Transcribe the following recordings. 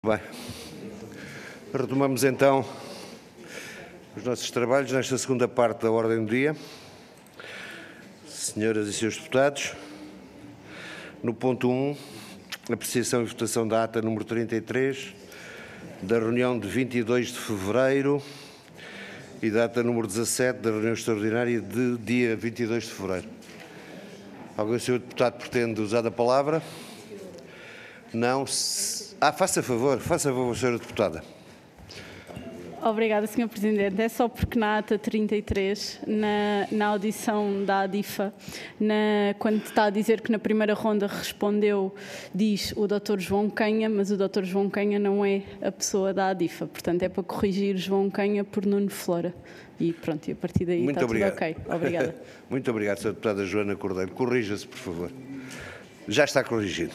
Bem, retomamos então os nossos trabalhos nesta segunda parte da ordem do dia. Senhoras e senhores deputados, no ponto 1, apreciação e votação da ata número 33, da reunião de 22 de fevereiro e da ata número 17 da reunião extraordinária de dia 22 de fevereiro. Algum senhor deputado pretende usar a palavra? Não. Faça favor, senhora deputada. Obrigada, Sr. Presidente. É só porque na ata 33, na audição da ADIFA, quando está a dizer que na primeira ronda respondeu, diz o Dr. João Canha, mas o Dr. João Canha não é a pessoa da ADIFA. Portanto, é para corrigir João Canha por Nuno Flora. E pronto, e a partir daí está tudo ok. Obrigada. Muito obrigado, Sra. Deputada Joana Cordeiro. Corrija-se, por favor. Já está corrigido.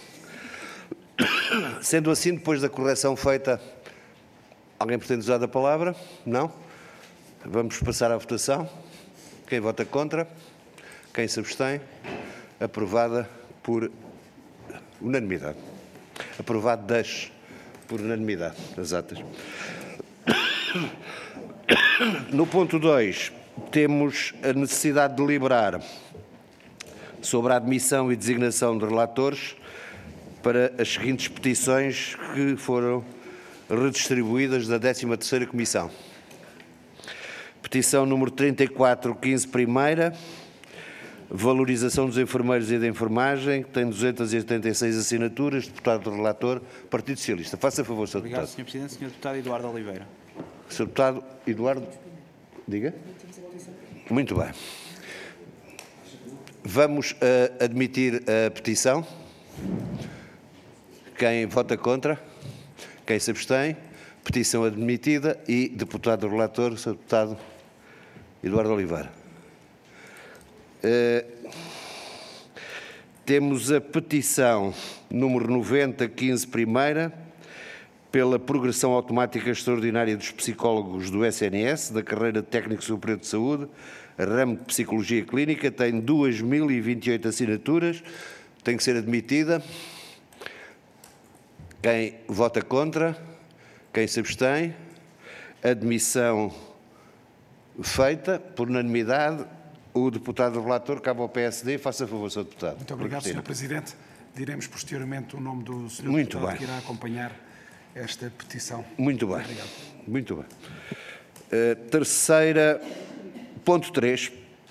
Sendo assim, depois da correção feita, alguém pretende usar a palavra? Não? Vamos passar à votação. Quem vota contra? Quem se abstém? Aprovada por unanimidade. Aprovadas por unanimidade as atas. No ponto 2, temos a necessidade de deliberar sobre a admissão e designação de relatores para as seguintes petições que foram redistribuídas da 13ª Comissão. Petição número 3415, primeira, valorização dos enfermeiros e da enfermagem, que tem 286 assinaturas, deputado relator, Partido Socialista. Faça favor, Sr. Deputado. Obrigado, Sr. Presidente. Sr. Deputado Eduardo Oliveira. Sr. Deputado Eduardo, diga. Muito bem. Vamos admitir a petição. Quem vota contra? Quem se abstém? Petição admitida e deputado relator, Sr. Deputado Eduardo Oliveira. Temos a petição número 9015, primeira, pela progressão automática extraordinária dos psicólogos do SNS, da carreira de Técnico Superior de Saúde, ramo de Psicologia Clínica, tem 2028 assinaturas, tem que ser admitida. Quem vota contra? Quem se abstém? Admissão feita por unanimidade. O deputado relator, cabe ao PSD. Faça favor, Sr. Deputado. Muito obrigado, Sr. Presidente. Diremos posteriormente o nome do Sr. Muito Deputado bem. que irá acompanhar esta petição. Muito bem. Obrigado. Muito bem. Terceira, ponto 3.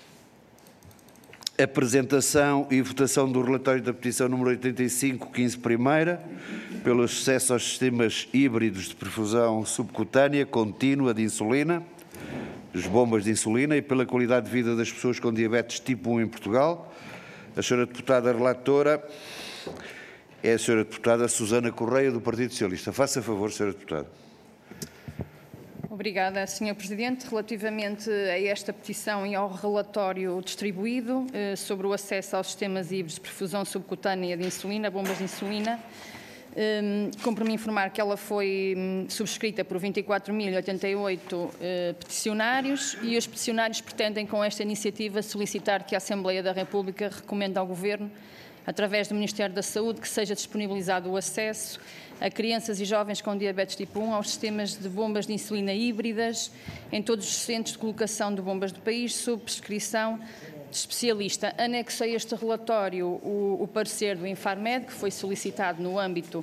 Apresentação e votação do relatório da petição número 8515, primeira, pelo acesso aos sistemas híbridos de perfusão subcutânea contínua de insulina, as bombas de insulina, e pela qualidade de vida das pessoas com diabetes tipo 1 em Portugal. A senhora deputada relatora é a senhora deputada Susana Correia, do Partido Socialista. Faça favor, senhora deputada. Obrigada, Sr. Presidente. Relativamente a esta petição e ao relatório distribuído sobre o acesso aos sistemas híbridos de perfusão subcutânea de insulina, bombas de insulina, cumpre-me informar que ela foi subscrita por 24.088 peticionários e os peticionários pretendem, com esta iniciativa, solicitar que a Assembleia da República recomende ao Governo, através do Ministério da Saúde, que seja disponibilizado o acesso a crianças e jovens com diabetes tipo 1 aos sistemas de bombas de insulina híbridas em todos os centros de colocação de bombas do país, sob prescrição de especialista. Anexo a este relatório o parecer do Infarmed, que foi solicitado no âmbito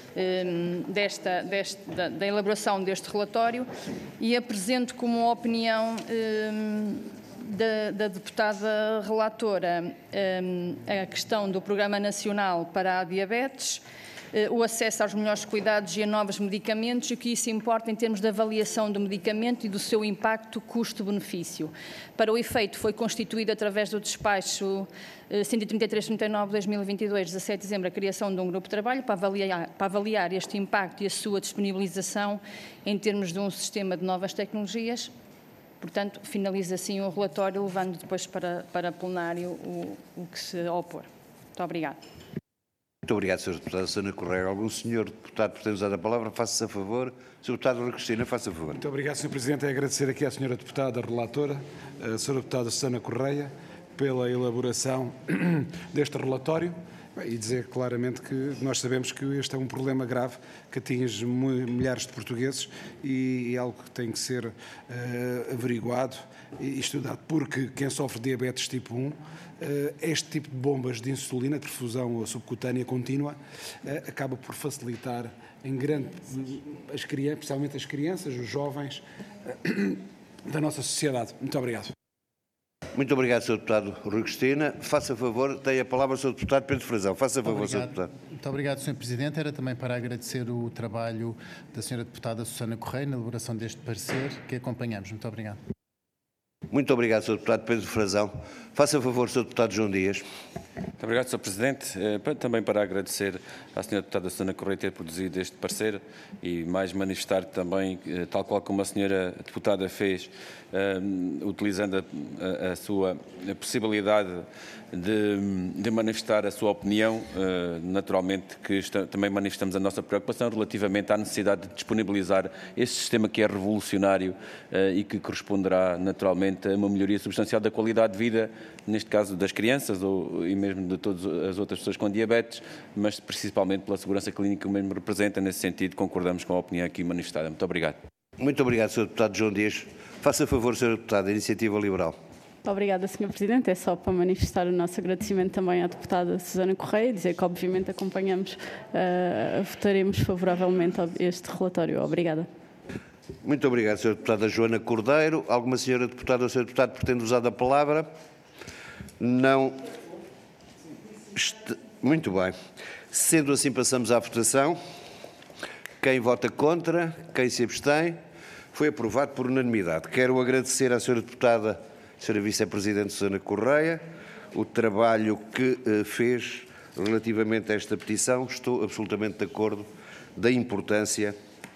da elaboração deste relatório, e apresento como opinião da deputada relatora a questão do Programa Nacional para a Diabetes, o acesso aos melhores cuidados e a novos medicamentos, e o que isso importa em termos de avaliação do medicamento e do seu impacto custo-benefício. Para o efeito, foi constituído através do despacho 133/39 de 2022, 17 de dezembro, a criação de um grupo de trabalho para avaliar este impacto e a sua disponibilização em termos de um sistema de novas tecnologias. Portanto, finaliza assim o relatório, levando depois para plenário o que se opor. Muito obrigada. Muito obrigado, Sr. Deputado Susana Correia. Algum senhor deputado pretende usar a palavra? Faça-se a favor. Sr. Deputado Ana Cristina, faça a favor. Muito obrigado, Sr. Presidente. É agradecer aqui à Sra. Deputada relatora, a Sra. Deputada Susana Correia, pela elaboração deste relatório E dizer claramente que nós sabemos que este é um problema grave que atinge milhares de portugueses e é algo que tem que ser averiguado e estudado, porque quem sofre diabetes tipo 1, este tipo de bombas de insulina, de perfusão subcutânea contínua, acaba por facilitar em grande, especialmente as crianças, os jovens da nossa sociedade. Muito obrigado. Muito obrigado, Sr. Deputado Rui Cristina. Faça favor, tem a palavra o Sr. Deputado Pedro Frazão. Faça favor, Sr. Deputado. Muito obrigado, Sr. Presidente. Era também para agradecer o trabalho da Sra. Deputada Susana Correia na elaboração deste parecer que acompanhamos. Muito obrigado. Muito obrigado, Sr. Deputado Pedro Frazão. Faça favor, Sr. Deputado João Dias. Muito obrigado, Sr. Presidente. Também para agradecer à Sra. Deputada Susana Correia ter produzido este parecer e mais manifestar também, tal qual como a Sra. Deputada fez, utilizando a sua possibilidade de manifestar a sua opinião, naturalmente que também manifestamos a nossa preocupação relativamente à necessidade de disponibilizar este sistema que é revolucionário e que corresponderá naturalmente a uma melhoria substancial da qualidade de vida, neste caso das crianças e mesmo de todas as outras pessoas com diabetes, mas principalmente pela segurança clínica que o mesmo representa. Nesse sentido, concordamos com a opinião aqui manifestada. Muito obrigado. Muito obrigado, Sr. Deputado João Dias. Faça favor, Sr. Deputado, Iniciativa Liberal. Obrigada, Sr. Presidente. É só para manifestar o nosso agradecimento também à deputada Susana Correia e dizer que, obviamente, acompanhamos, votaremos favoravelmente a este relatório. Obrigada. Muito obrigado, Sra. Deputada Joana Cordeiro. Alguma senhora deputada ou Sr. Deputado pretende usar a palavra? Não. Muito bem. Sendo assim, passamos à votação. Quem vota contra? Quem se abstém? Foi aprovado por unanimidade. Quero agradecer à Sra. Deputada, Sra. Vice-Presidente Susana Correia, o trabalho que fez relativamente a esta petição. Estou absolutamente de acordo da importância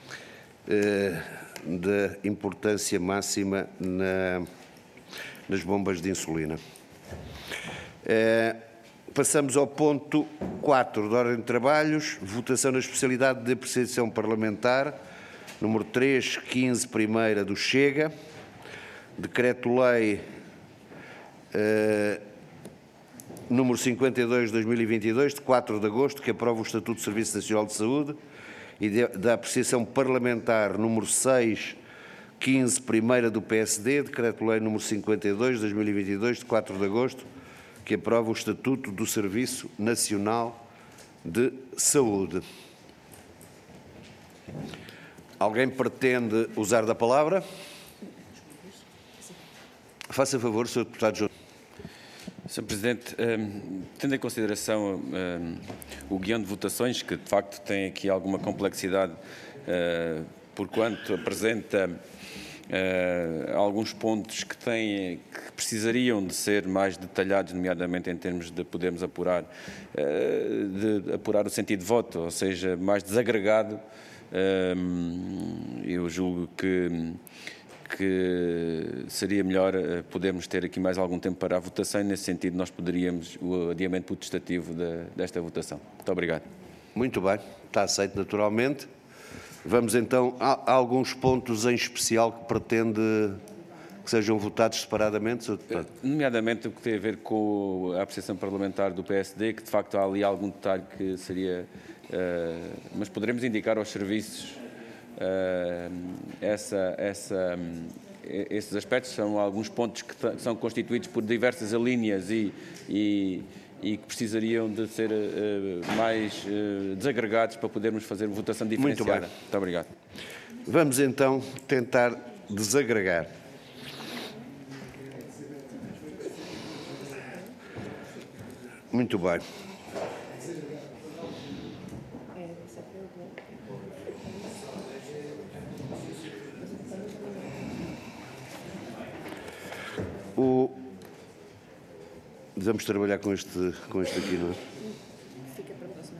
máxima nas bombas de insulina. Passamos ao ponto 4 da ordem de trabalhos, votação na especialidade de apreciação parlamentar, número 315, primeira do Chega, decreto-lei número 52 de 2022, de 4 de agosto, que aprova o Estatuto do Serviço Nacional de Saúde, e da apreciação parlamentar número 615, primeira do PSD, decreto-lei número 52 de 2022, de 4 de agosto, que aprova o Estatuto do Serviço Nacional de Saúde. Alguém pretende usar da palavra? Faça favor, Sr. Deputado João. Sr. Presidente, tendo em consideração o guião de votações, que de facto tem aqui alguma complexidade, porquanto apresenta alguns pontos que precisariam de ser mais detalhados, nomeadamente em termos de podermos apurar o sentido de voto, ou seja, mais desagregado, eu julgo que seria melhor podermos ter aqui mais algum tempo para a votação e, nesse sentido, nós poderíamos o adiamento potestativo desta votação. Muito obrigado. Muito bem, está aceito naturalmente. Vamos então a alguns pontos em especial que pretende que sejam votados separadamente, Sr. Deputado? Nomeadamente o que tem a ver com a apreciação parlamentar do PSD, que de facto há ali algum detalhe que seria... mas poderemos indicar aos serviços esses aspectos. São alguns pontos que são constituídos por diversas alíneas e que precisariam de ser mais desagregados para podermos fazer votação diferenciada. Muito bem. Muito obrigado. Vamos então tentar desagregar. Muito bem. Vamos trabalhar com este aqui, não é? Fica para a próxima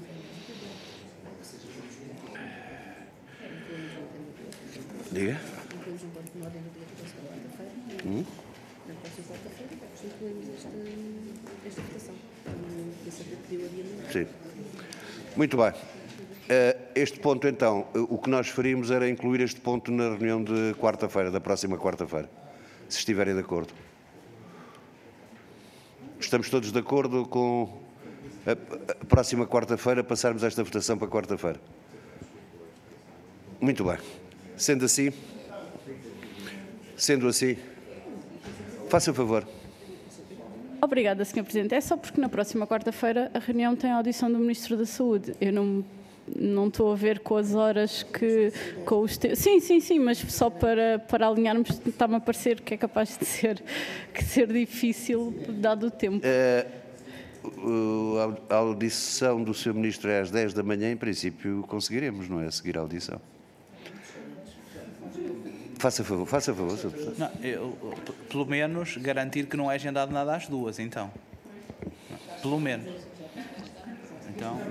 reunião. Diga. Incluímos um ponto na ordem do dia da próxima quarta-feira. Na próxima quarta-feira, incluímos esta votação. Isso pediu adiamento. Sim. Muito bem. Este ponto, então, o que nós faríamos era incluir este ponto na reunião de quarta-feira, da próxima quarta-feira, se estiverem de acordo. Estamos todos de acordo com A próxima quarta-feira, passarmos esta votação para quarta-feira. Muito bem. Sendo assim, faça o favor. Obrigada, Sr. Presidente. É só porque na próxima quarta-feira a reunião tem a audição do Ministro da Saúde. Eu não estou a ver com as horas que... com os sim, mas só para alinharmos, está-me a parecer que é capaz de ser difícil, dado o tempo. A audição do Sr. Ministro é às 10 da manhã, em princípio conseguiremos, não é? A seguir a audição. Faça favor, Sr. Presidente. Não, pelo menos garantir que não é agendado nada às 2, então. Pelo menos. Então...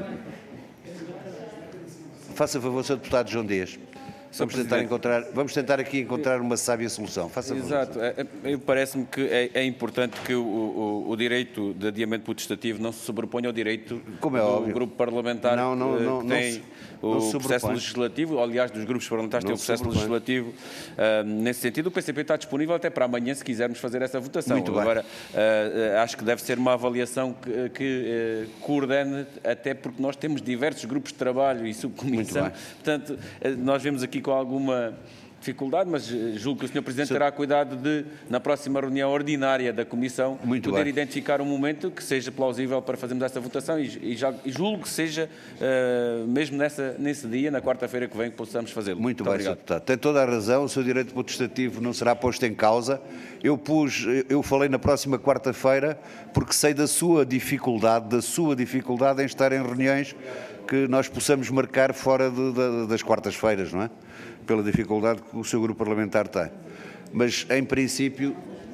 Faça favor, Sr. Deputado João Dias. Vamos tentar aqui encontrar uma sábia solução. Faça favor. Exato. Parece-me que é importante que o direito de adiamento potestativo não se sobreponha ao direito do grupo parlamentar que tem o processo legislativo. Aliás, dos grupos parlamentares têm o processo legislativo. Nesse sentido, o PCP está disponível até para amanhã, se quisermos fazer essa votação. Muito bem. Agora, acho que deve ser uma avaliação que coordene, até porque nós temos diversos grupos de trabalho e subcomissão. Portanto, nós vemos aqui com alguma dificuldade, mas julgo que o Sr. Presidente terá cuidado de, na próxima reunião ordinária da Comissão, poder identificar um momento que seja plausível para fazermos essa votação e julgo que seja mesmo nesse dia, na quarta-feira que vem, que possamos fazê-lo. Muito bem, Sr. Deputado. Tem toda a razão, o seu direito potestativo não será posto em causa. Eu falei na próxima quarta-feira porque sei da sua dificuldade em estar em reuniões que nós possamos marcar fora das quartas-feiras, não é? Pela dificuldade que o seu grupo parlamentar tem. Mas, em princípio,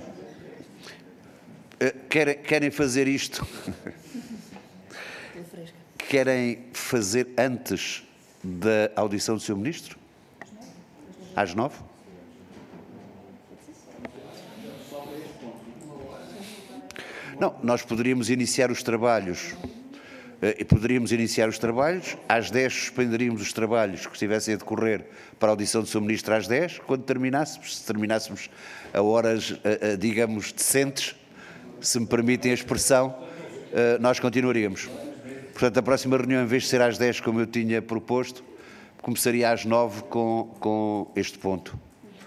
querem fazer isto? Querem fazer antes da audição do Sr. Ministro? Às 9? Não, nós poderíamos iniciar os trabalhos. Às 10 suspenderíamos os trabalhos que estivessem a decorrer para a audição do Sr. Ministro às 10, quando terminássemos, se terminássemos a horas, digamos, decentes, se me permitem a expressão, nós continuaríamos. Portanto, a próxima reunião, em vez de ser às 10, como eu tinha proposto, começaria às 9 com este ponto.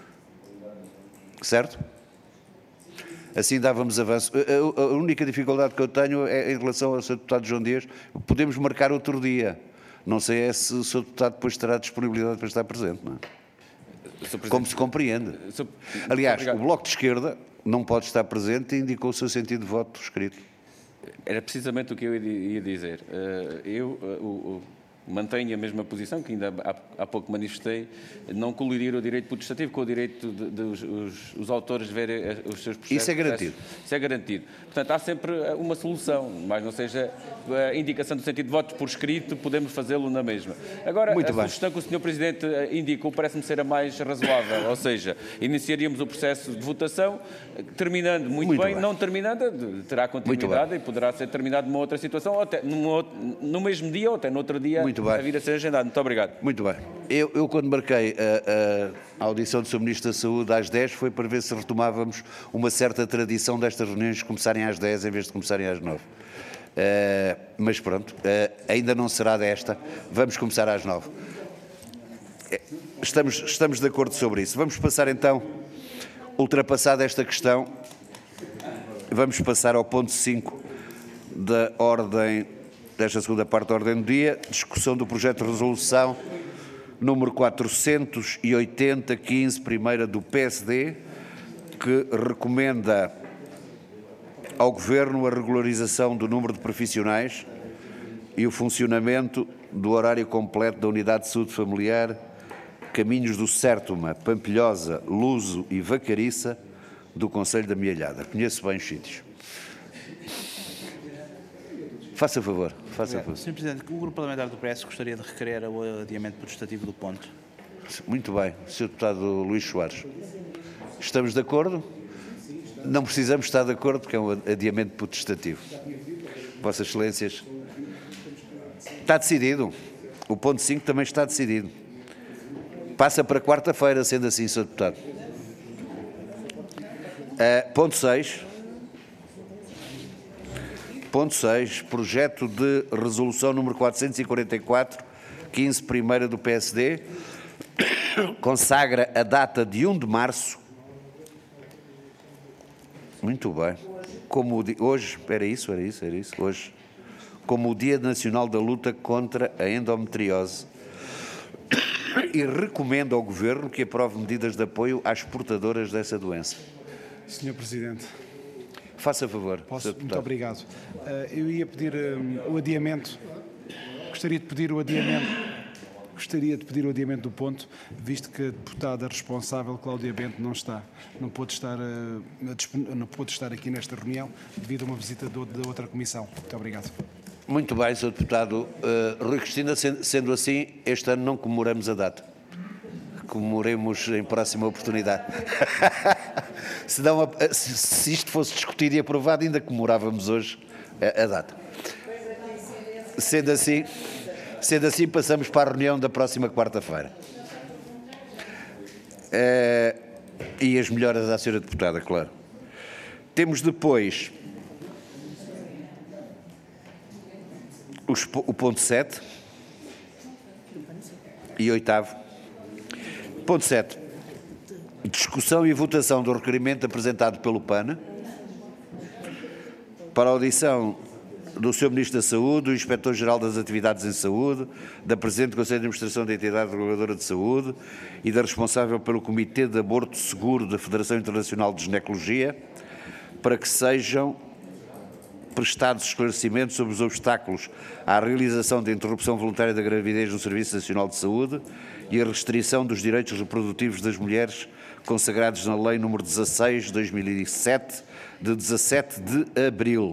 Certo? Assim dávamos avanço. A única dificuldade que eu tenho é em relação ao Sr. Deputado João Dias. Podemos marcar outro dia. Não sei se o Sr. Deputado depois terá disponibilidade para estar presente, não é? Como se compreende. Aliás, o Bloco de Esquerda não pode estar presente e indicou o seu sentido de voto escrito. Era precisamente o que eu ia dizer. Mantenho a mesma posição que ainda há pouco manifestei, não colidir o direito potestativo com o direito dos autores de verem os seus processos. Isso é garantido. Isso é garantido. Portanto, há sempre uma solução, mas não seja a indicação do sentido de votos por escrito, podemos fazê-lo na mesma. Agora, sugestão que o Sr. Presidente indicou parece-me ser a mais razoável, ou seja, iniciaríamos o processo de votação, terminando muito bem, não terminando, terá continuidade e poderá ser terminado numa outra situação, ou até no mesmo dia ou até no outro dia. A vir a ser agendado. Muito obrigado. Muito bem. Eu quando marquei a audição do Sr. Ministro da Saúde às 10 foi para ver se retomávamos uma certa tradição destas reuniões começarem às 10 em vez de começarem às 9. Mas pronto, ainda não será desta. Vamos começar às 9. Estamos de acordo sobre isso. Vamos passar então, ultrapassada esta questão, vamos passar ao ponto 5 da ordem desta segunda parte da ordem do dia, discussão do projeto de resolução número 480-15, primeira do PSD, que recomenda ao Governo a regularização do número de profissionais e o funcionamento do horário completo da Unidade de Saúde Familiar, Caminhos do Sértoma, Pampilhosa, Luso e Vacariça, do Concelho da Mialhada. Conheço bem os sítios. Faça favor. Sr. Presidente, o Grupo Parlamentar do PS gostaria de requerer o adiamento potestativo do ponto. Muito bem. Sr. Deputado Luís Soares. Estamos de acordo? Não precisamos estar de acordo porque é um adiamento potestativo. Vossas Excelências. Está decidido. O ponto 5 também está decidido. Passa para quarta-feira, sendo assim, Sr. Deputado. Ponto 6. Ponto 6. Projeto de resolução número 444, 15, primeira do PSD, consagra a data de 1 de março. Muito bem. Como hoje, era isso, hoje, como o Dia Nacional da Luta contra a Endometriose, e recomenda ao Governo que aprove medidas de apoio às portadoras dessa doença. Senhor Presidente. Faça favor. Muito obrigado. Eu ia pedir o adiamento. Gostaria de pedir o adiamento do ponto, visto que a deputada responsável, Cláudia Bento, não pôde estar aqui nesta reunião devido a uma visita da outra comissão. Muito obrigado. Muito bem, Sr. Deputado. Rui Cristina, sendo assim, este ano não comemoramos a data. Comemoremos em próxima oportunidade. Se isto fosse discutido e aprovado, ainda comemorávamos hoje a data. Sendo assim, passamos para a reunião da próxima quarta-feira. E as melhoras à Sra. Deputada, claro. Temos depois o ponto 7 e 8º. Ponto 7. Discussão e votação do requerimento apresentado pelo PAN para a audição do Sr. Ministro da Saúde, do Inspetor-Geral das Atividades em Saúde, da Presidente do Conselho de Administração da Entidade Reguladora de Saúde e da responsável pelo Comitê de Aborto Seguro da Federação Internacional de Ginecologia, para que sejam prestados esclarecimentos sobre os obstáculos à realização da interrupção voluntária da gravidez no Serviço Nacional de Saúde e a restrição dos direitos reprodutivos das mulheres consagrados na Lei nº 16 de 2007, de 17 de abril.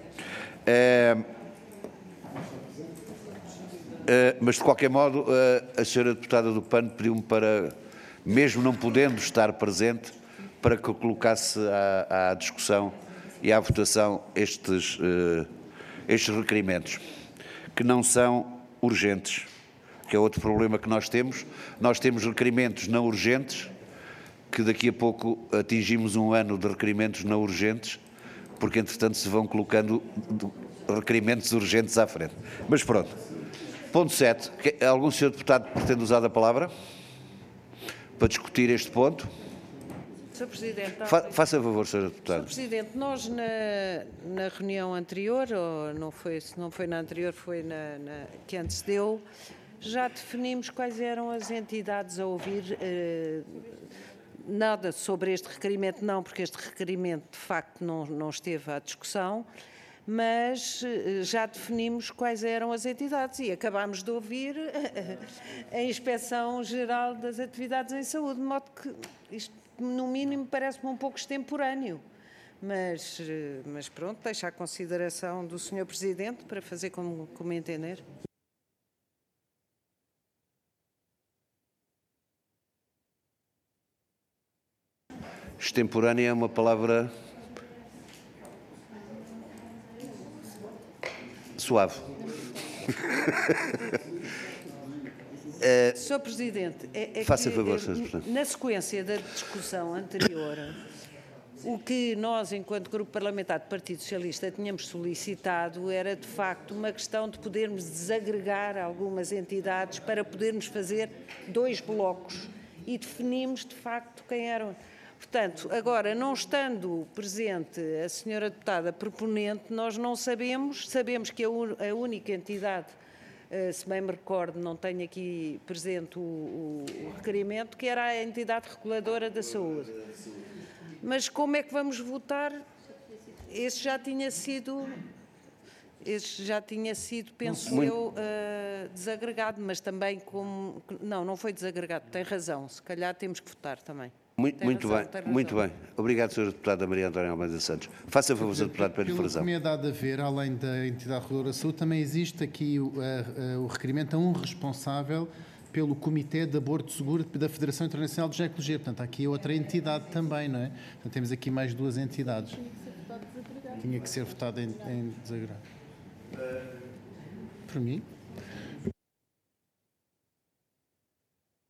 Mas, de qualquer modo, a Sra. Deputada do PAN pediu-me para, mesmo não podendo estar presente, para que eu colocasse à discussão e à votação estes requerimentos, que não são urgentes, que é outro problema que nós temos. Nós temos requerimentos não urgentes, que daqui a pouco atingimos um ano de requerimentos não urgentes, porque, entretanto, se vão colocando requerimentos urgentes à frente. Mas pronto. Ponto 7. Algum senhor deputado pretende usar a palavra para discutir este ponto? Sr. Presidente, faça favor, Sra. Deputada. Sr. Presidente, nós na reunião anterior, ou se não foi na anterior, foi na que antecedeu, já definimos quais eram as entidades a ouvir. Nada sobre este requerimento, não, porque este requerimento de facto não esteve à discussão, mas já definimos quais eram as entidades e acabámos de ouvir a Inspeção-Geral das Atividades em Saúde, de modo que isto, no mínimo, parece-me um pouco extemporâneo. Mas pronto, deixo à consideração do Sr. Presidente para fazer como entender. Extemporânea é uma palavra suave. Sr. Presidente, faça favor, Sr. Presidente. Na sequência da discussão anterior, o que nós, enquanto Grupo Parlamentar do Partido Socialista, tínhamos solicitado era, de facto, uma questão de podermos desagregar algumas entidades para podermos fazer 2 blocos e definimos, de facto, quem eram. Portanto, agora, não estando presente a senhora deputada proponente, nós não sabemos que a única entidade, se bem me recordo, não tenho aqui presente o requerimento, que era a entidade reguladora da saúde. Mas como é que vamos votar? Esse já tinha sido, penso eu, desagregado, mas também como... Não foi desagregado, tem razão, se calhar temos que votar também. Muito bem. Obrigado, Sra. Deputada Maria Antónia Almeida Santos. Faça favor, Sr. Deputado, para a informação. Pelo que me é dado a ver, além da entidade reguladora da saúde, também existe aqui o requerimento a um responsável pelo Comitê de Aborto Seguro da Federação Internacional de Ginecologia. Portanto, há aqui outra entidade também, não é? Portanto, temos aqui mais 2 entidades. Tinha que ser votado em desagregado. Por mim?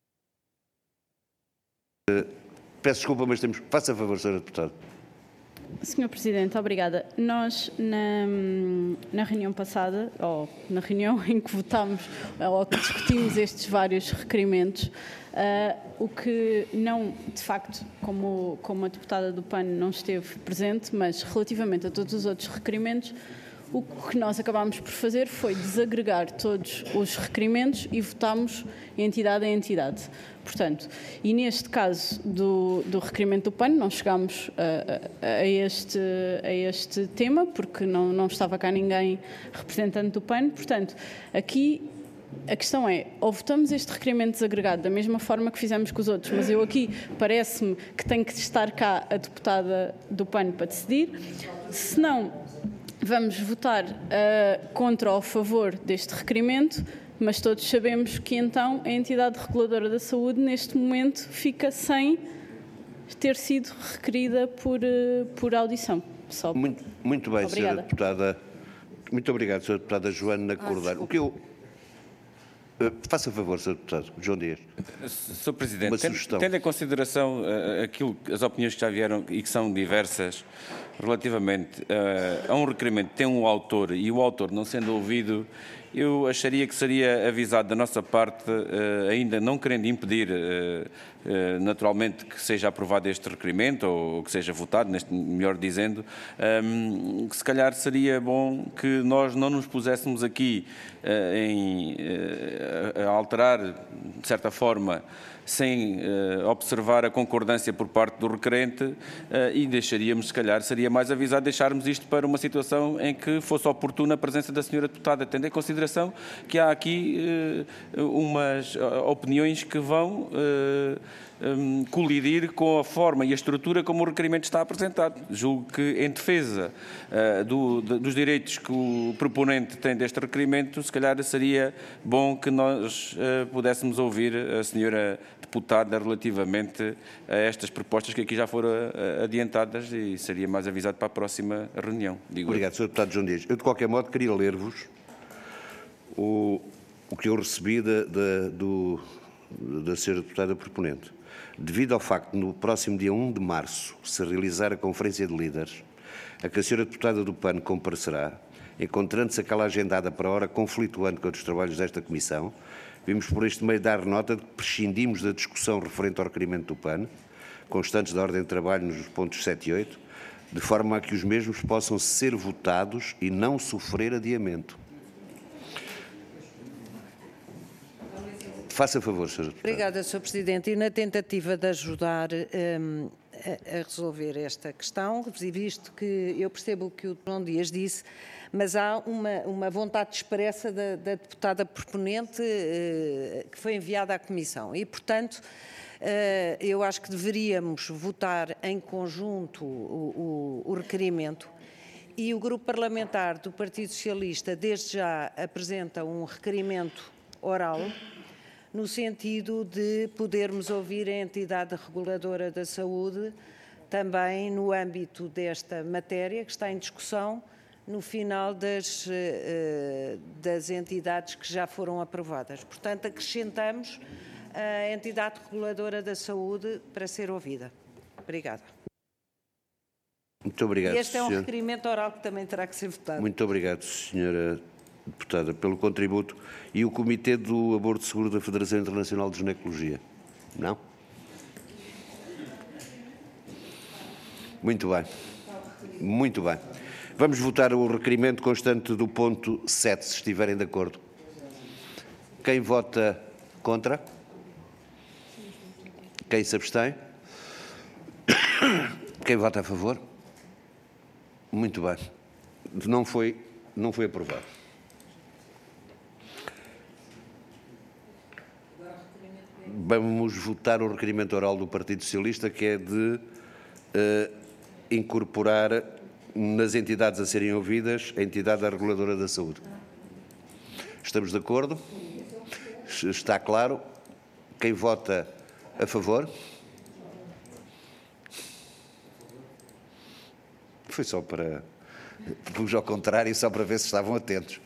Peço desculpa, mas faça favor, Sra. Deputada. Sr. Presidente, obrigada. Nós, na reunião passada, ou na reunião em que votámos, ou que discutimos estes vários requerimentos, o que não, de facto, como a deputada do PAN não esteve presente, mas relativamente a todos os outros requerimentos, o que nós acabámos por fazer foi desagregar todos os requerimentos e votámos entidade a entidade. Portanto, e neste caso do requerimento do PAN, não chegámos a este tema, porque não estava cá ninguém representante do PAN. Portanto, aqui a questão é, ou votamos este requerimento desagregado da mesma forma que fizemos com os outros, mas eu aqui parece-me que tem que estar cá a deputada do PAN para decidir. Se não, vamos votar contra ou a favor deste requerimento, mas todos sabemos que então a entidade reguladora da saúde neste momento fica sem ter sido requerida por audição. Só... Muito bem, Obrigada. Sra. Deputada. Muito obrigado, Sra. Deputada Joana Cordeiro. O que eu... Faça favor, Sr. Deputado. João Dias. Sr. Presidente, Uma sugestão. tendo em consideração as opiniões que já vieram e que são diversas relativamente a um requerimento que tem um autor e o autor não sendo ouvido, eu acharia que seria avisado da nossa parte, ainda não querendo impedir naturalmente que seja aprovado este requerimento ou que seja votado, melhor dizendo, que se calhar seria bom que nós não nos puséssemos aqui a alterar, de certa forma, sem observar a concordância por parte do requerente e deixaríamos, se calhar, seria mais avisado deixarmos isto para uma situação em que fosse oportuna a presença da senhora deputada, tendo em consideração que há aqui umas opiniões que vão colidir com a forma e a estrutura como o requerimento está apresentado. Julgo que, em defesa dos direitos que o proponente tem deste requerimento, se calhar seria bom que nós pudéssemos ouvir a senhora deputada relativamente a estas propostas que aqui já foram adiantadas e seria mais avisado para a próxima reunião. Obrigado, Sr. Deputado João Dias. Eu, de qualquer modo, queria ler-vos o que eu recebi da Sra. Deputada proponente. Devido ao facto de, no próximo dia 1 de março, se realizar a Conferência de Líderes, a que a Sra. Deputada do PAN comparecerá, encontrando-se aquela agendada para a hora conflituante com os trabalhos desta Comissão, vimos por este meio dar nota de que prescindimos da discussão referente ao requerimento do PAN, constantes da ordem de trabalho nos pontos 7 e 8, de forma a que os mesmos possam ser votados e não sofrer adiamento. Faça favor, Sra. Deputada. Obrigada, Sr. Presidente. E na tentativa de ajudar a resolver esta questão, visto que eu percebo o que o João Dias disse, mas há uma vontade expressa da deputada proponente que foi enviada à Comissão e, portanto, eu acho que deveríamos votar em conjunto o requerimento e o Grupo Parlamentar do Partido Socialista desde já apresenta um requerimento oral no sentido de podermos ouvir a entidade reguladora da saúde também no âmbito desta matéria que está em discussão no final das entidades que já foram aprovadas. Portanto, acrescentamos a entidade reguladora da saúde para ser ouvida. Obrigada. Muito obrigado, E este é um requerimento oral que também terá que ser votado. Muito obrigado, Sra. Deputada, pelo contributo. E o Comitê do Aborto Seguro da Federação Internacional de Ginecologia? Não? Muito bem. Muito bem. Vamos votar o requerimento constante do ponto 7, se estiverem de acordo. Quem vota contra? Quem se abstém? Quem vota a favor? Muito bem. Não foi aprovado. Vamos votar o requerimento oral do Partido Socialista, que é de incorporar nas entidades a serem ouvidas a entidade reguladora da saúde. Estamos de acordo? Está claro? Quem vota a favor? Foi só para... Pus ao contrário, só para ver se estavam atentos.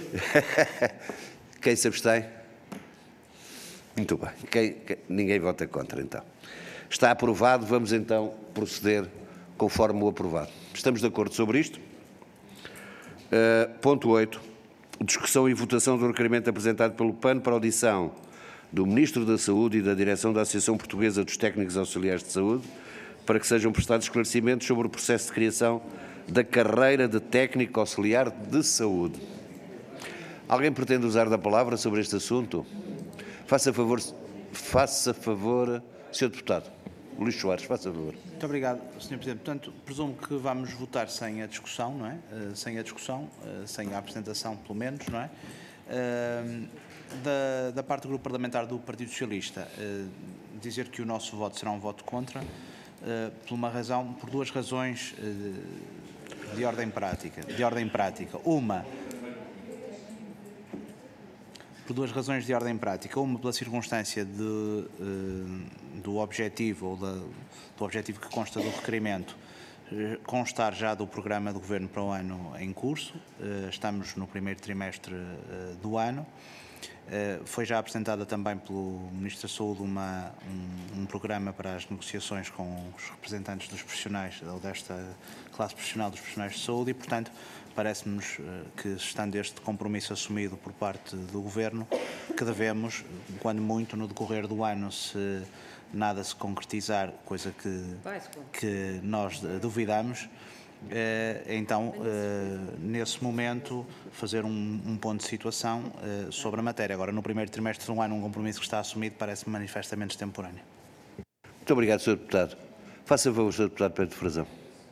Quem se abstém? Muito bem. Ninguém vota contra, então. Está aprovado. Vamos, então, proceder conforme o aprovado. Estamos de acordo sobre isto? Ponto 8. Discussão e votação do requerimento apresentado pelo PAN para audição do Ministro da Saúde e da Direção da Associação Portuguesa dos Técnicos Auxiliares de Saúde para que sejam prestados esclarecimentos sobre o processo de criação da carreira de técnico auxiliar de saúde. Alguém pretende usar da palavra sobre este assunto? Faça favor, Sr. Deputado. Luís Soares, faça favor. Muito obrigado, Sr. Presidente. Portanto, presumo que vamos votar sem a discussão, não é? Sem a discussão, sem a apresentação, pelo menos, não é? Da parte do Grupo Parlamentar do Partido Socialista, dizer que o nosso voto será um voto contra, por duas razões de ordem prática. Por duas razões de ordem prática. Uma pela circunstância do objetivo, ou do objetivo que consta do requerimento, constar já do programa do Governo para o ano em curso. Estamos no primeiro trimestre do ano. Foi já apresentada também pelo Ministro da Saúde um programa para as negociações com os representantes dos profissionais, ou desta classe profissional dos profissionais de saúde, e, portanto, parece-nos que, estando este compromisso assumido por parte do Governo, que devemos, quando muito, no decorrer do ano, se nada se concretizar, coisa que nós duvidamos, então, nesse momento, fazer um ponto de situação sobre a matéria. Agora, no primeiro trimestre do ano, um compromisso que está assumido parece-me manifestamente extemporâneo. Muito obrigado, Sr. Deputado. Faça favor, Sr. Deputado Pedro Frazão.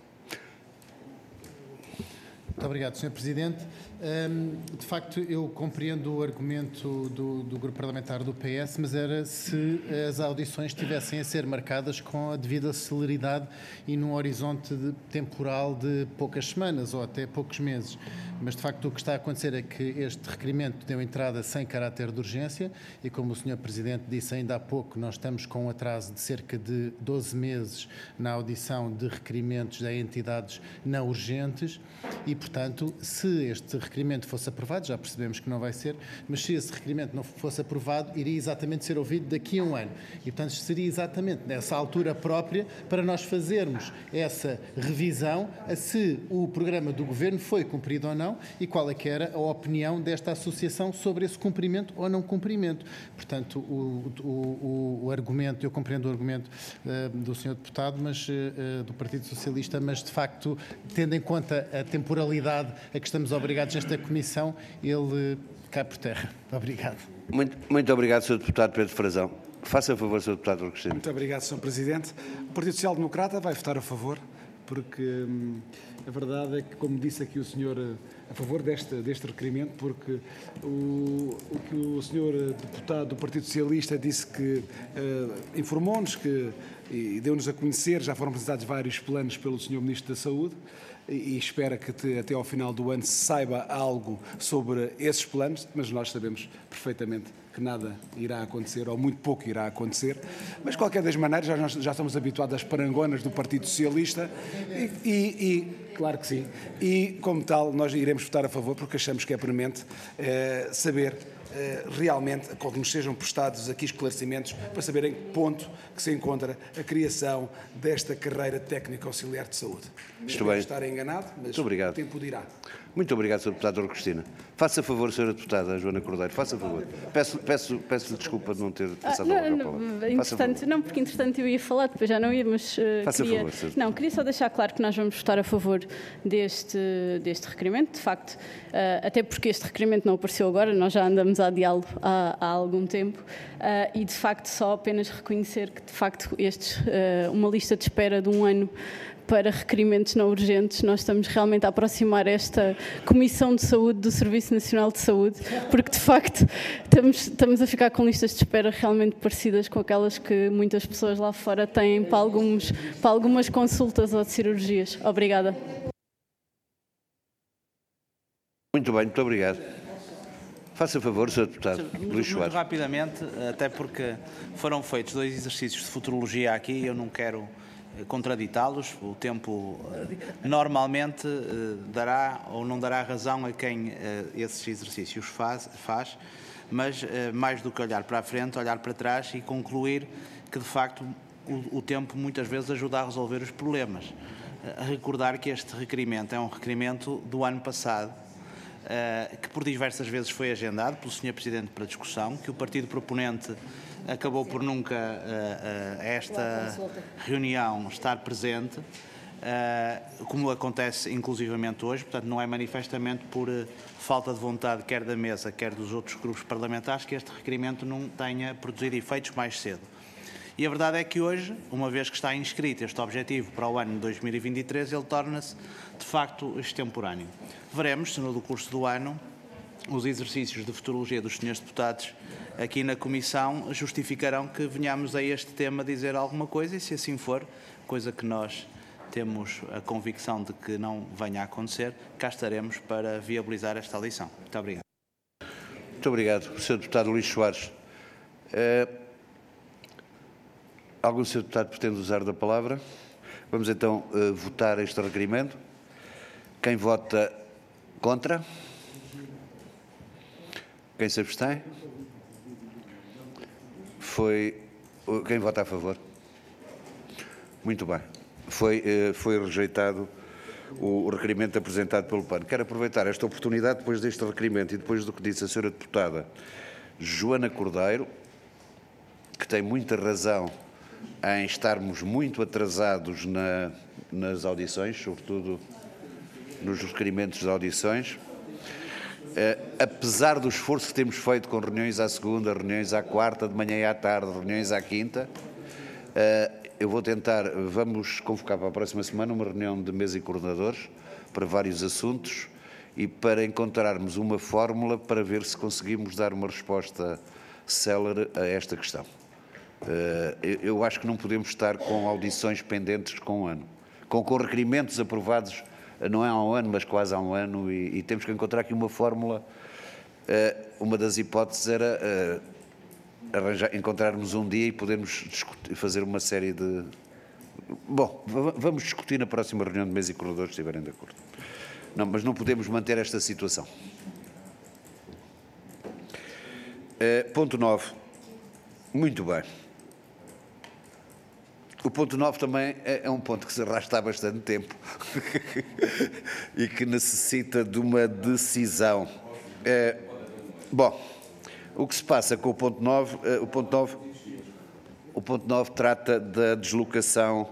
Muito obrigado, Sr. Presidente. De facto, eu compreendo o argumento do Grupo Parlamentar do PS, mas era se as audições tivessem a ser marcadas com a devida celeridade e num horizonte temporal de poucas semanas ou até poucos meses. Mas, de facto, o que está a acontecer é que este requerimento deu entrada sem caráter de urgência e, como o Sr. Presidente disse ainda há pouco, nós estamos com um atraso de cerca de 12 meses na audição de requerimentos de entidades não urgentes e, portanto, se este requerimento fosse aprovado, já percebemos que não vai ser, mas se esse requerimento não fosse aprovado, iria exatamente ser ouvido daqui a um ano. E, portanto, seria exatamente nessa altura própria para nós fazermos essa revisão a se o programa do Governo foi cumprido ou não e qual é que era a opinião desta associação sobre esse cumprimento ou não cumprimento. Portanto, o argumento, eu compreendo o argumento do Sr. Deputado, mas do Partido Socialista, mas de facto, tendo em conta a temporalidade a que estamos obrigados nesta comissão, ele cai por terra. Obrigado. Muito obrigado, Sr. Deputado Pedro Frazão. Faça a favor, Sr. Deputado Agostinho. Muito obrigado, Sr. Presidente. O Partido Social Democrata vai votar a favor, porque a verdade é que, como disse aqui o senhor, a favor deste requerimento, porque o que o senhor deputado do Partido Socialista disse que informou-nos e deu-nos a conhecer, já foram apresentados vários planos pelo senhor Ministro da Saúde, e espera que até ao final do ano se saiba algo sobre esses planos, mas nós sabemos perfeitamente que nada irá acontecer, ou muito pouco irá acontecer, mas de qualquer das maneiras já estamos habituados às parangonas do Partido Socialista e claro que sim, e como tal nós iremos votar a favor porque achamos que é premente saber realmente, que nos sejam prestados aqui esclarecimentos para saber em que ponto que se encontra a criação desta carreira de técnico auxiliar de saúde. Espero estar enganado, mas o tempo dirá. Muito obrigado, Sr. Deputado Dr. Cristina. Faça favor, Sra. Deputada Joana Cordeiro, faça favor. Peço desculpa de não ter passado a palavra. Não, porque entretanto eu ia falar, depois já não ia, mas faça favor, Sra. queria só deixar claro que nós vamos votar a favor deste requerimento, de facto, até porque este requerimento não apareceu agora, nós já andamos a adiá-lo há algum tempo, e de facto só apenas reconhecer que de facto uma lista de espera de um ano para requerimentos não urgentes, nós estamos realmente a aproximar esta Comissão de Saúde do Serviço Nacional de Saúde, porque de facto estamos a ficar com listas de espera realmente parecidas com aquelas que muitas pessoas lá fora têm para algumas consultas ou de cirurgias. Obrigada. Muito bem, muito obrigado. Faça favor, Sr. Deputado Luís Soares. Muito rapidamente, até porque foram feitos 2 exercícios de futurologia aqui e eu não quero contraditá-los. O tempo normalmente dará ou não dará razão a quem esses exercícios faz, mas mais do que olhar para a frente, olhar para trás e concluir que de facto o tempo muitas vezes ajuda a resolver os problemas. a recordar que este requerimento é um requerimento do ano passado, que por diversas vezes foi agendado pelo Sr. Presidente para discussão, que o partido proponente acabou por nunca a esta reunião estar presente, como acontece inclusivamente hoje. Portanto, não é manifestamente por falta de vontade quer da mesa, quer dos outros grupos parlamentares, que este requerimento não tenha produzido efeitos mais cedo. E a verdade é que hoje, uma vez que está inscrito este objetivo para o ano de 2023, ele torna-se, de facto, extemporâneo. Veremos se no curso do ano os exercícios de futurologia dos senhores deputados aqui na Comissão justificarão que venhamos a este tema dizer alguma coisa, e se assim for, coisa que nós temos a convicção de que não venha a acontecer, cá estaremos para viabilizar esta lição. Muito obrigado. Muito obrigado. Sr. Deputado Luís Soares. Algum Sr. Deputado pretende usar da palavra? Vamos então votar este requerimento. Quem vota contra? Quem se abstém? Quem vota a favor? Muito bem. Foi rejeitado o requerimento apresentado pelo PAN. Quero aproveitar esta oportunidade, depois deste requerimento e depois do que disse a Sra. Deputada Joana Cordeiro, que tem muita razão em estarmos muito atrasados nas audições, sobretudo nos requerimentos de audições. Apesar do esforço que temos feito com reuniões à segunda, reuniões à quarta, de manhã e à tarde, reuniões à quinta, eu vou tentar, vamos convocar para a próxima semana uma reunião de mesa e coordenadores para vários assuntos e para encontrarmos uma fórmula para ver se conseguimos dar uma resposta célere a esta questão. Eu acho que não podemos estar com audições pendentes com um ano, com requerimentos aprovados, não é há um ano, mas quase há um ano, e temos que encontrar aqui uma fórmula. Uma das hipóteses era encontrarmos um dia e podermos fazer uma série de... Bom, vamos discutir na próxima reunião de mesa e coordenadores, se estiverem de acordo. Não, mas não podemos manter esta situação. Ponto 9. Muito bem. O ponto 9 também é um ponto que se arrasta há bastante tempo e que necessita de uma decisão. Bom, o que se passa com o ponto 9, o ponto 9 trata da deslocação,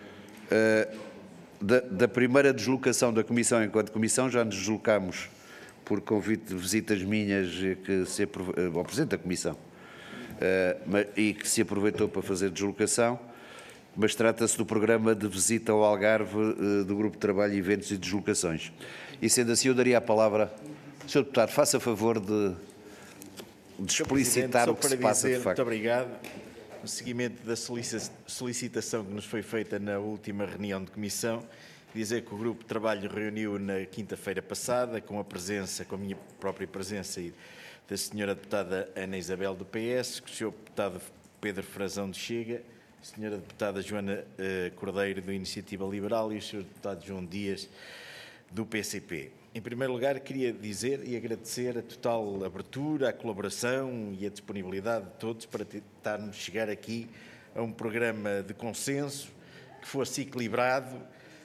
da primeira deslocação da Comissão enquanto Comissão. Já nos deslocámos por convite de visitas minhas ao Presidente da Comissão e que se aproveitou para fazer deslocação. Mas trata-se do programa de visita ao Algarve do Grupo de Trabalho, Eventos e Deslocações. E sendo assim, eu daria a palavra... Sr. Deputado, faça favor de explicitar o que se passa de facto. Muito obrigado. No seguimento da solicitação que nos foi feita na última reunião de comissão, dizer que o Grupo de Trabalho reuniu na quinta-feira passada, com a minha própria presença e da Sra. Deputada Ana Isabel do PS, com o Sr. Deputado Pedro Frazão de Chega, a Sra. Deputada Joana Cordeiro, do Iniciativa Liberal, e o Sr. Deputado João Dias, do PCP. Em primeiro lugar, queria dizer e agradecer a total abertura, a colaboração e a disponibilidade de todos para tentarmos chegar aqui a um programa de consenso que fosse equilibrado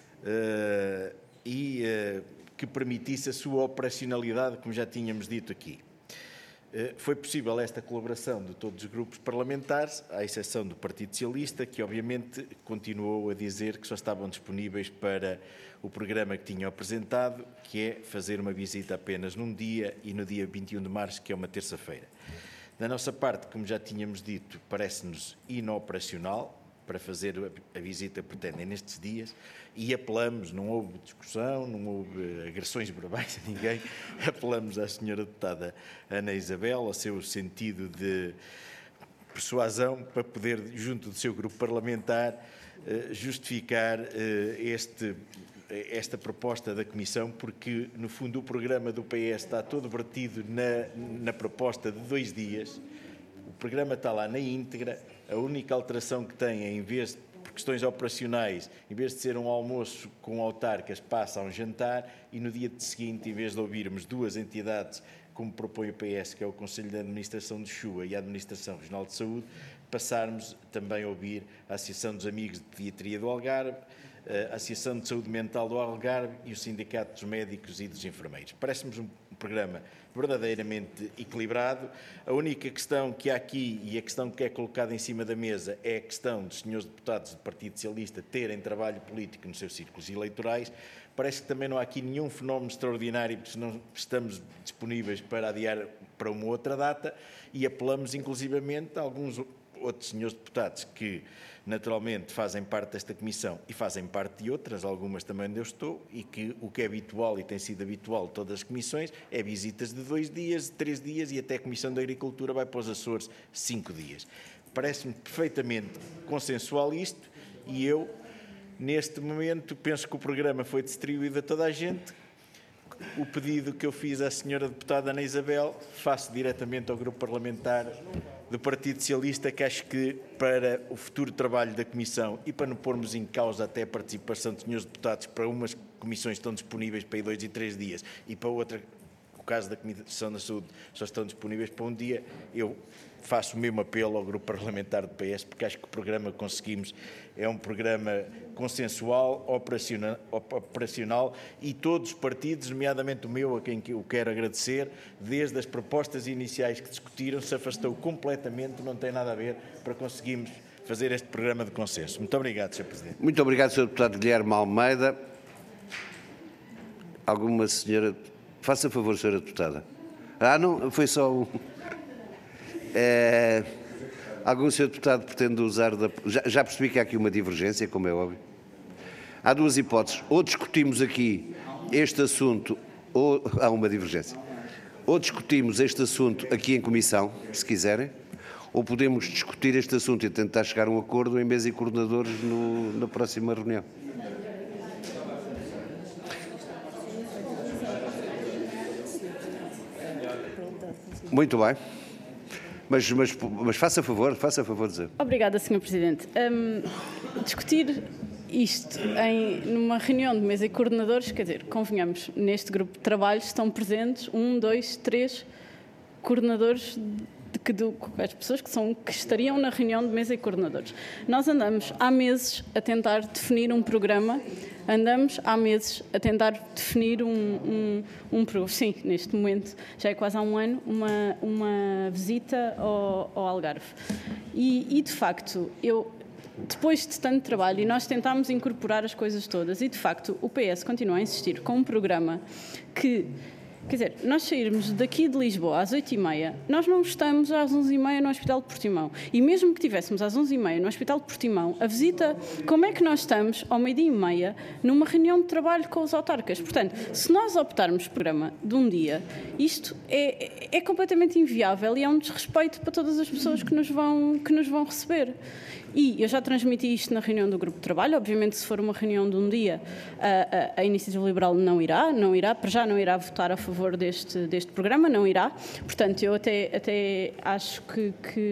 e que permitisse a sua operacionalidade, como já tínhamos dito aqui. Foi possível esta colaboração de todos os grupos parlamentares, à exceção do Partido Socialista, que obviamente continuou a dizer que só estavam disponíveis para o programa que tinham apresentado, que é fazer uma visita apenas num dia e no dia 21 de março, que é uma terça-feira. Da nossa parte, como já tínhamos dito, parece-nos inoperacional para fazer a visita que pretendem nestes dias e apelamos, não houve discussão, não houve agressões verbais a ninguém, apelamos à Sra. Deputada Ana Isabel, ao seu sentido de persuasão para poder, junto do seu grupo parlamentar, justificar esta proposta da Comissão, porque, no fundo, o programa do PS está todo vertido na proposta de 2 dias. O programa está lá na íntegra. A única alteração que tem é, em vez de, por questões operacionais, em vez de ser um almoço com autarcas, passa a um jantar, e no dia seguinte, em vez de ouvirmos 2 entidades, como propõe o PS, que é o Conselho de Administração de Chua e a Administração Regional de Saúde, passarmos também a ouvir a Associação dos Amigos de Pediatria do Algarve, a Associação de Saúde Mental do Algarve e o Sindicato dos Médicos e dos Enfermeiros. Parece-nos um programa verdadeiramente equilibrado. A única questão que há aqui, e a questão que é colocada em cima da mesa, é a questão dos senhores deputados do Partido Socialista terem trabalho político nos seus círculos eleitorais. Parece que também não há aqui nenhum fenómeno extraordinário, porque não estamos disponíveis para adiar para uma outra data, e apelamos inclusivamente a alguns outros senhores deputados que naturalmente fazem parte desta comissão e fazem parte de outras, algumas também onde eu estou, e que o que é habitual e tem sido habitual de todas as comissões é visitas de 2 dias, de 3 dias, e até a Comissão da Agricultura vai para os Açores 5 dias. Parece-me perfeitamente consensual isto, e eu, neste momento, penso que o programa foi distribuído a toda a gente. O pedido que eu fiz à senhora deputada Ana Isabel faço diretamente ao grupo parlamentar do Partido Socialista, que acho que para o futuro trabalho da Comissão e para não pormos em causa até a participação dos senhores deputados, para umas comissões estão disponíveis para ir 2 e 3 dias e para outra, o caso da Comissão da Saúde, só estão disponíveis para 1 dia, eu faço o mesmo apelo ao grupo parlamentar do PS, porque acho que o programa que conseguimos é um programa consensual, operacional, e todos os partidos, nomeadamente o meu, a quem eu quero agradecer, desde as propostas iniciais que discutiram, se afastou completamente, não tem nada a ver, para conseguirmos fazer este programa de consenso. Muito obrigado, Sr. Presidente. Muito obrigado, Sr. Deputado Guilherme Almeida. Alguma senhora... Faça favor, Sra. Deputada. Não, foi só um... Algum senhor deputado pretende usar... Já percebi que há aqui uma divergência, como é óbvio. Há 2 hipóteses. Ou discutimos aqui este assunto, ou há uma divergência. Ou discutimos este assunto aqui em comissão, se quiserem, ou podemos discutir este assunto e tentar chegar a um acordo em mesa e coordenadores na próxima reunião. Muito bem. Mas faça favor de dizer. Obrigada, Sr. Presidente. Discutir isto numa reunião de mesa e coordenadores, quer dizer, convenhamos, neste grupo de trabalho estão presentes 1, 2, 3 coordenadores as pessoas que estariam na reunião de mesa e coordenadores. Nós andamos há meses a tentar definir um programa, sim, neste momento, já é quase há um ano, uma visita ao Algarve. E de facto, depois de tanto trabalho, e nós tentámos incorporar as coisas todas, e de facto o PS continua a insistir com um programa que... Quer dizer, nós sairmos daqui de Lisboa às 8h30, nós não estamos às 11h30 no Hospital de Portimão. E mesmo que estivéssemos às 11h30 no Hospital de Portimão, a visita, como é que nós estamos ao 12h30 numa reunião de trabalho com os autarcas? Portanto, se nós optarmos por programa de um dia, isto é completamente inviável e é um desrespeito para todas as pessoas que nos vão receber. E eu já transmiti isto na reunião do grupo de trabalho. Obviamente, se for uma reunião de um dia, a Iniciativa Liberal não irá, para já não irá votar a favor deste programa, não irá. Portanto, eu até acho que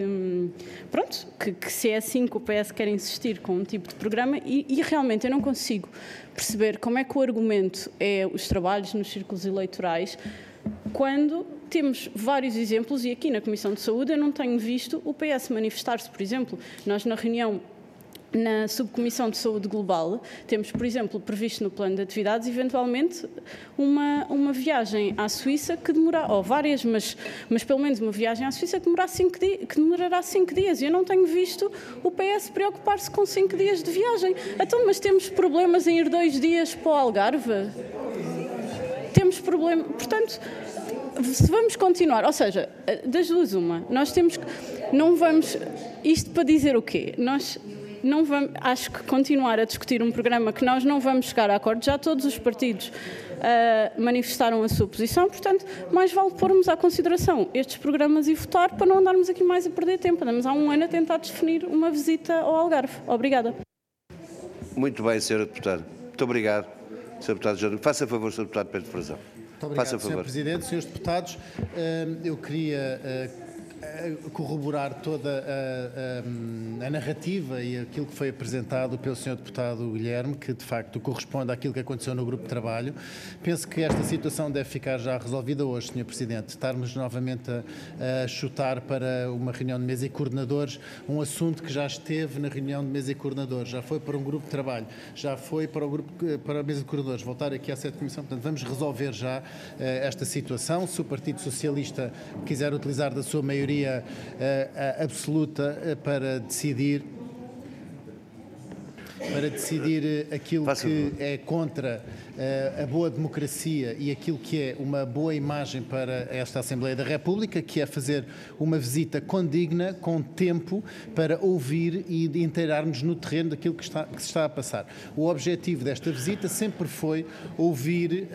se é assim que o PS quer insistir com um tipo de programa, e realmente eu não consigo perceber como é que o argumento é os trabalhos nos círculos eleitorais, quando temos vários exemplos, e aqui na Comissão de Saúde eu não tenho visto o PS manifestar-se. Por exemplo, nós na reunião na Subcomissão de Saúde Global temos, por exemplo, previsto no plano de atividades, eventualmente, uma viagem à Suíça que demorará, ou várias, mas pelo menos uma viagem à Suíça que demorará 5 dias. E eu não tenho visto o PS preocupar-se com 5 dias de viagem. Então, mas temos problemas em ir 2 dias para o Algarve? Temos problema... Portanto... Se vamos continuar, ou seja, das duas uma, nós temos que, não vamos, isto para dizer o quê? Nós não vamos, acho que continuar a discutir um programa que nós não vamos chegar a acordo, já todos os partidos manifestaram a sua posição, portanto, mais vale pormos à consideração estes programas e votar para não andarmos aqui mais a perder tempo. Andamos há um ano a tentar definir uma visita ao Algarve. Obrigada. Muito bem, Sra. Deputada. Muito obrigado, Sr. Deputado Jorge. Faça favor, Sr. Deputado Pedro Frazão. Muito obrigado, Sr. Presidente. Senhores Deputados, eu queria corroborar toda a narrativa e aquilo que foi apresentado pelo Sr. Deputado Guilherme, que de facto corresponde àquilo que aconteceu no grupo de trabalho. Penso que esta situação deve ficar já resolvida hoje, Sr. Presidente. Estarmos novamente a chutar para uma reunião de mesa e coordenadores, um assunto que já esteve na reunião de mesa e coordenadores, já foi para um grupo de trabalho, já foi para a mesa de coordenadores, voltar aqui à sede de comissão. Portanto, vamos resolver já esta situação. Se o Partido Socialista quiser utilizar da sua maioria absoluta para decidir aquilo que é contra a boa democracia e aquilo que é uma boa imagem para esta Assembleia da República, que é fazer uma visita condigna, com tempo, para ouvir e inteirarmos no terreno daquilo que se está a passar. O objetivo desta visita sempre foi ouvir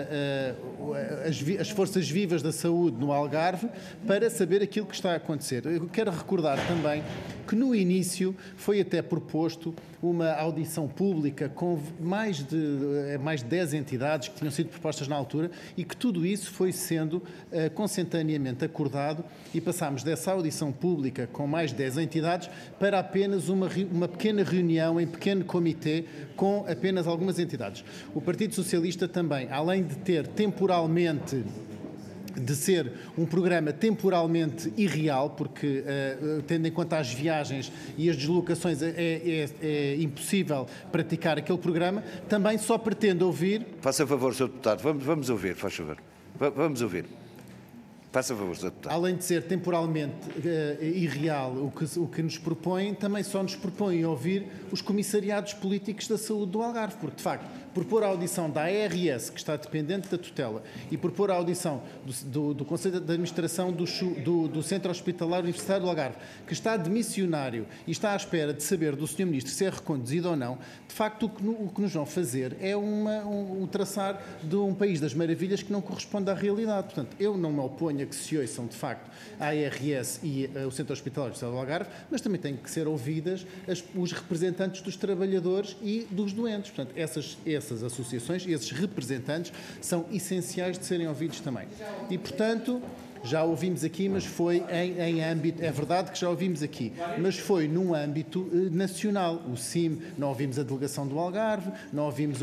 as forças vivas da saúde no Algarve para saber aquilo que está a acontecer. Eu quero recordar também que no início foi até proposto uma audição pública com mais de 10 entidades que tinham sido propostas na altura e que tudo isso foi sendo consentaneamente acordado e passámos dessa audição pública com mais de 10 entidades para apenas uma pequena reunião em pequeno comitê com apenas algumas entidades. O Partido Socialista também, além de ter temporalmente de ser um programa temporalmente irreal, porque, tendo em conta as viagens e as deslocações, é impossível praticar aquele programa, também só pretende ouvir... Faça favor, Sr. Deputado, vamos ouvir, faz favor. Vamos ouvir. Faça favor, Sr. Deputado. Além de ser temporalmente irreal o que nos propõem, também só nos propõem ouvir os comissariados políticos da saúde do Algarve, porque, de facto, propor a audição da ARS, que está dependente da tutela, e propor a audição do Conselho de Administração do Centro Hospitalar Universitário do Algarve, que está de missionário e está à espera de saber do Sr. Ministro se é reconduzido ou não, de facto o que nos vão fazer é um traçar de um país das maravilhas que não corresponde à realidade. Portanto, eu não me oponho a que se ouçam, de facto, a ARS e o Centro Hospitalar Universitário do Algarve, mas também têm que ser ouvidas os representantes dos trabalhadores e dos doentes. Portanto, essas associações, esses representantes, são essenciais de serem ouvidos também. E, portanto, já ouvimos aqui, mas foi em âmbito, é verdade que já ouvimos aqui, mas foi num âmbito nacional. O CIM, não ouvimos a delegação do Algarve, não ouvimos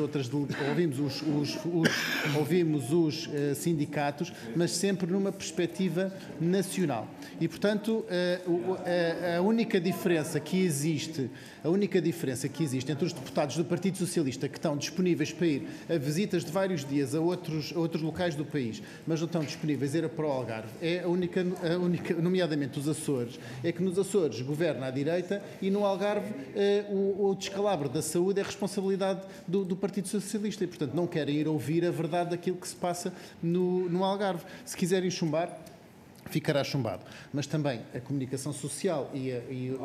ouvimos os sindicatos, mas sempre numa perspectiva nacional. E, portanto, a única diferença que existe entre os deputados do Partido Socialista que estão disponíveis para ir a visitas de vários dias a outros locais do país, mas não estão disponíveis a ir para o Algarve, é a única, nomeadamente os Açores, é que nos Açores governa a direita e no Algarve o descalabro da saúde é responsabilidade do Partido Socialista e, portanto, não querem ir ouvir a verdade daquilo que se passa no Algarve. Se quiserem chumbar, ficará chumbado. Mas também a comunicação social e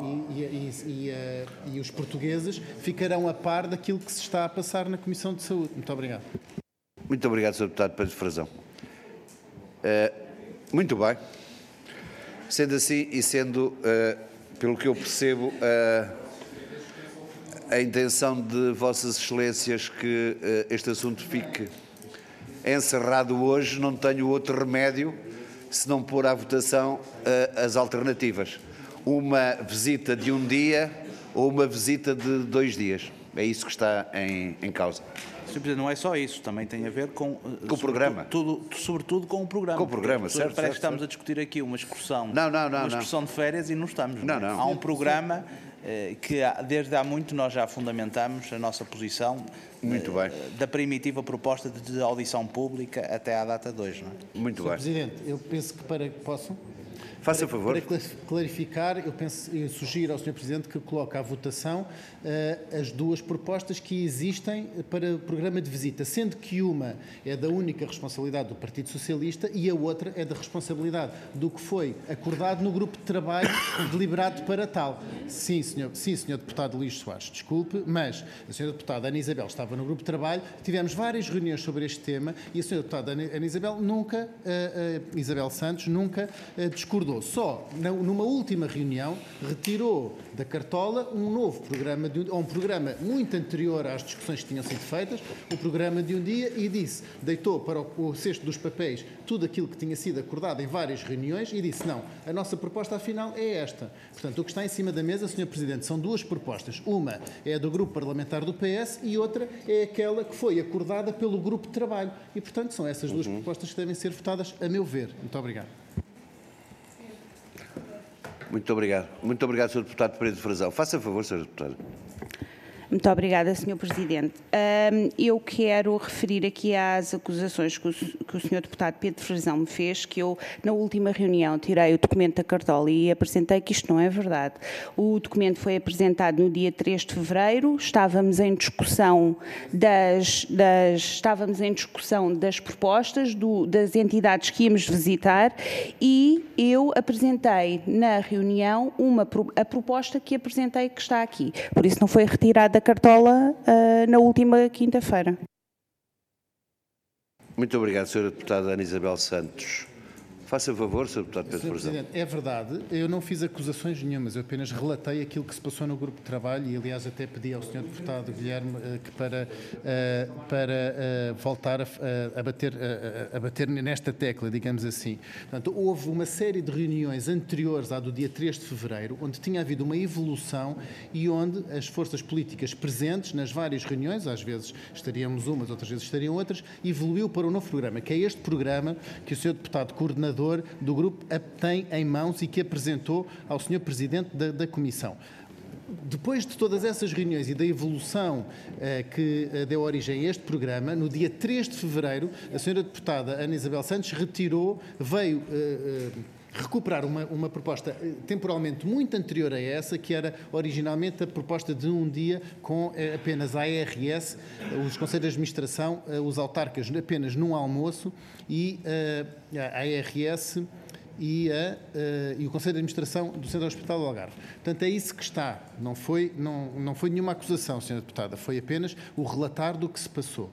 os portugueses ficarão a par daquilo que se está a passar na Comissão de Saúde. Muito obrigado. Muito obrigado, Sr. Deputado, pela frazão. Muito bem. Sendo assim e sendo, pelo que eu percebo, a intenção de Vossas Excelências que este assunto fique encerrado hoje, não tenho outro remédio se não pôr à votação as alternativas. Uma visita de um dia ou uma visita de 2 dias. É isso que está em causa. Sr. Presidente, não é só isso, também tem a ver com o programa. Sobretudo com o programa. Com o programa, certo. Parece que estamos a discutir aqui uma excursão, uma excursão de férias e não estamos. Não. Há um programa que desde há muito nós já fundamentamos a nossa posição. Muito bem. Da primitiva proposta de audição pública até à data de hoje. Não é? Muito bem. Sr. Presidente, eu penso que posso? Faça favor. Para clarificar, eu sugiro ao Sr. Presidente que coloque à votação as duas propostas que existem para o programa de visita, sendo que uma é da única responsabilidade do Partido Socialista e a outra é da responsabilidade do que foi acordado no grupo de trabalho deliberado para tal. Sim, senhor Deputado Luís Soares, desculpe, mas a Sra. Deputada Ana Isabel estava no grupo de trabalho, tivemos várias reuniões sobre este tema e a Sra. Deputada Ana Isabel Santos nunca discordou acordou só, numa última reunião, retirou da cartola um novo programa, um programa muito anterior às discussões que tinham sido feitas, o programa de um dia, e deitou para o cesto dos papéis tudo aquilo que tinha sido acordado em várias reuniões e disse, não, a nossa proposta afinal é esta. Portanto, o que está em cima da mesa, Sr. Presidente, são duas propostas. Uma é a do Grupo Parlamentar do PS e outra é aquela que foi acordada pelo Grupo de Trabalho. E, portanto, são essas duas propostas que devem ser votadas, a meu ver. Muito obrigado. Muito obrigado. Muito obrigado, Sr. Deputado Pereira de Frazão. Faça favor, Sr. Deputado. Muito obrigada, Sr. Presidente. Eu quero referir aqui às acusações que o Sr. Deputado Pedro Frazão me fez, que eu, na última reunião, tirei o documento da cartola e apresentei que isto não é verdade. O documento foi apresentado no dia 3 de fevereiro, estávamos em discussão das propostas das entidades que íamos visitar e eu apresentei na reunião a proposta que apresentei que está aqui. Por isso não foi retirada da cartola na última quinta-feira. Muito obrigado, Sra. Deputada Ana Isabel Santos. Faça favor, Sr. Deputado Pedro Frazão. Sr. Presidente, é verdade, eu não fiz acusações nenhumas, eu apenas relatei aquilo que se passou no grupo de trabalho e, aliás, até pedi ao Sr. Deputado Guilherme que para voltar a bater nesta tecla, digamos assim. Portanto, houve uma série de reuniões anteriores à do dia 3 de fevereiro, onde tinha havido uma evolução e onde as forças políticas presentes nas várias reuniões, às vezes estaríamos umas, outras vezes estariam outras, evoluiu para um novo programa, que é este programa que o Sr. Deputado Coordenador do grupo tem em mãos e que apresentou ao Sr. Presidente da Comissão. Depois de todas essas reuniões e da evolução que deu origem a este programa, no dia 3 de fevereiro, a Sra. Deputada Ana Isabel Santos veio recuperar uma proposta temporalmente muito anterior a essa, que era originalmente a proposta de um dia com apenas a ARS, os Conselhos de Administração, os autarcas apenas num almoço e a ARS e o Conselho de Administração do Centro Hospitalar do Algarve. Portanto, é isso que está. Não foi nenhuma acusação, Sra. Deputada, foi apenas o relatar do que se passou.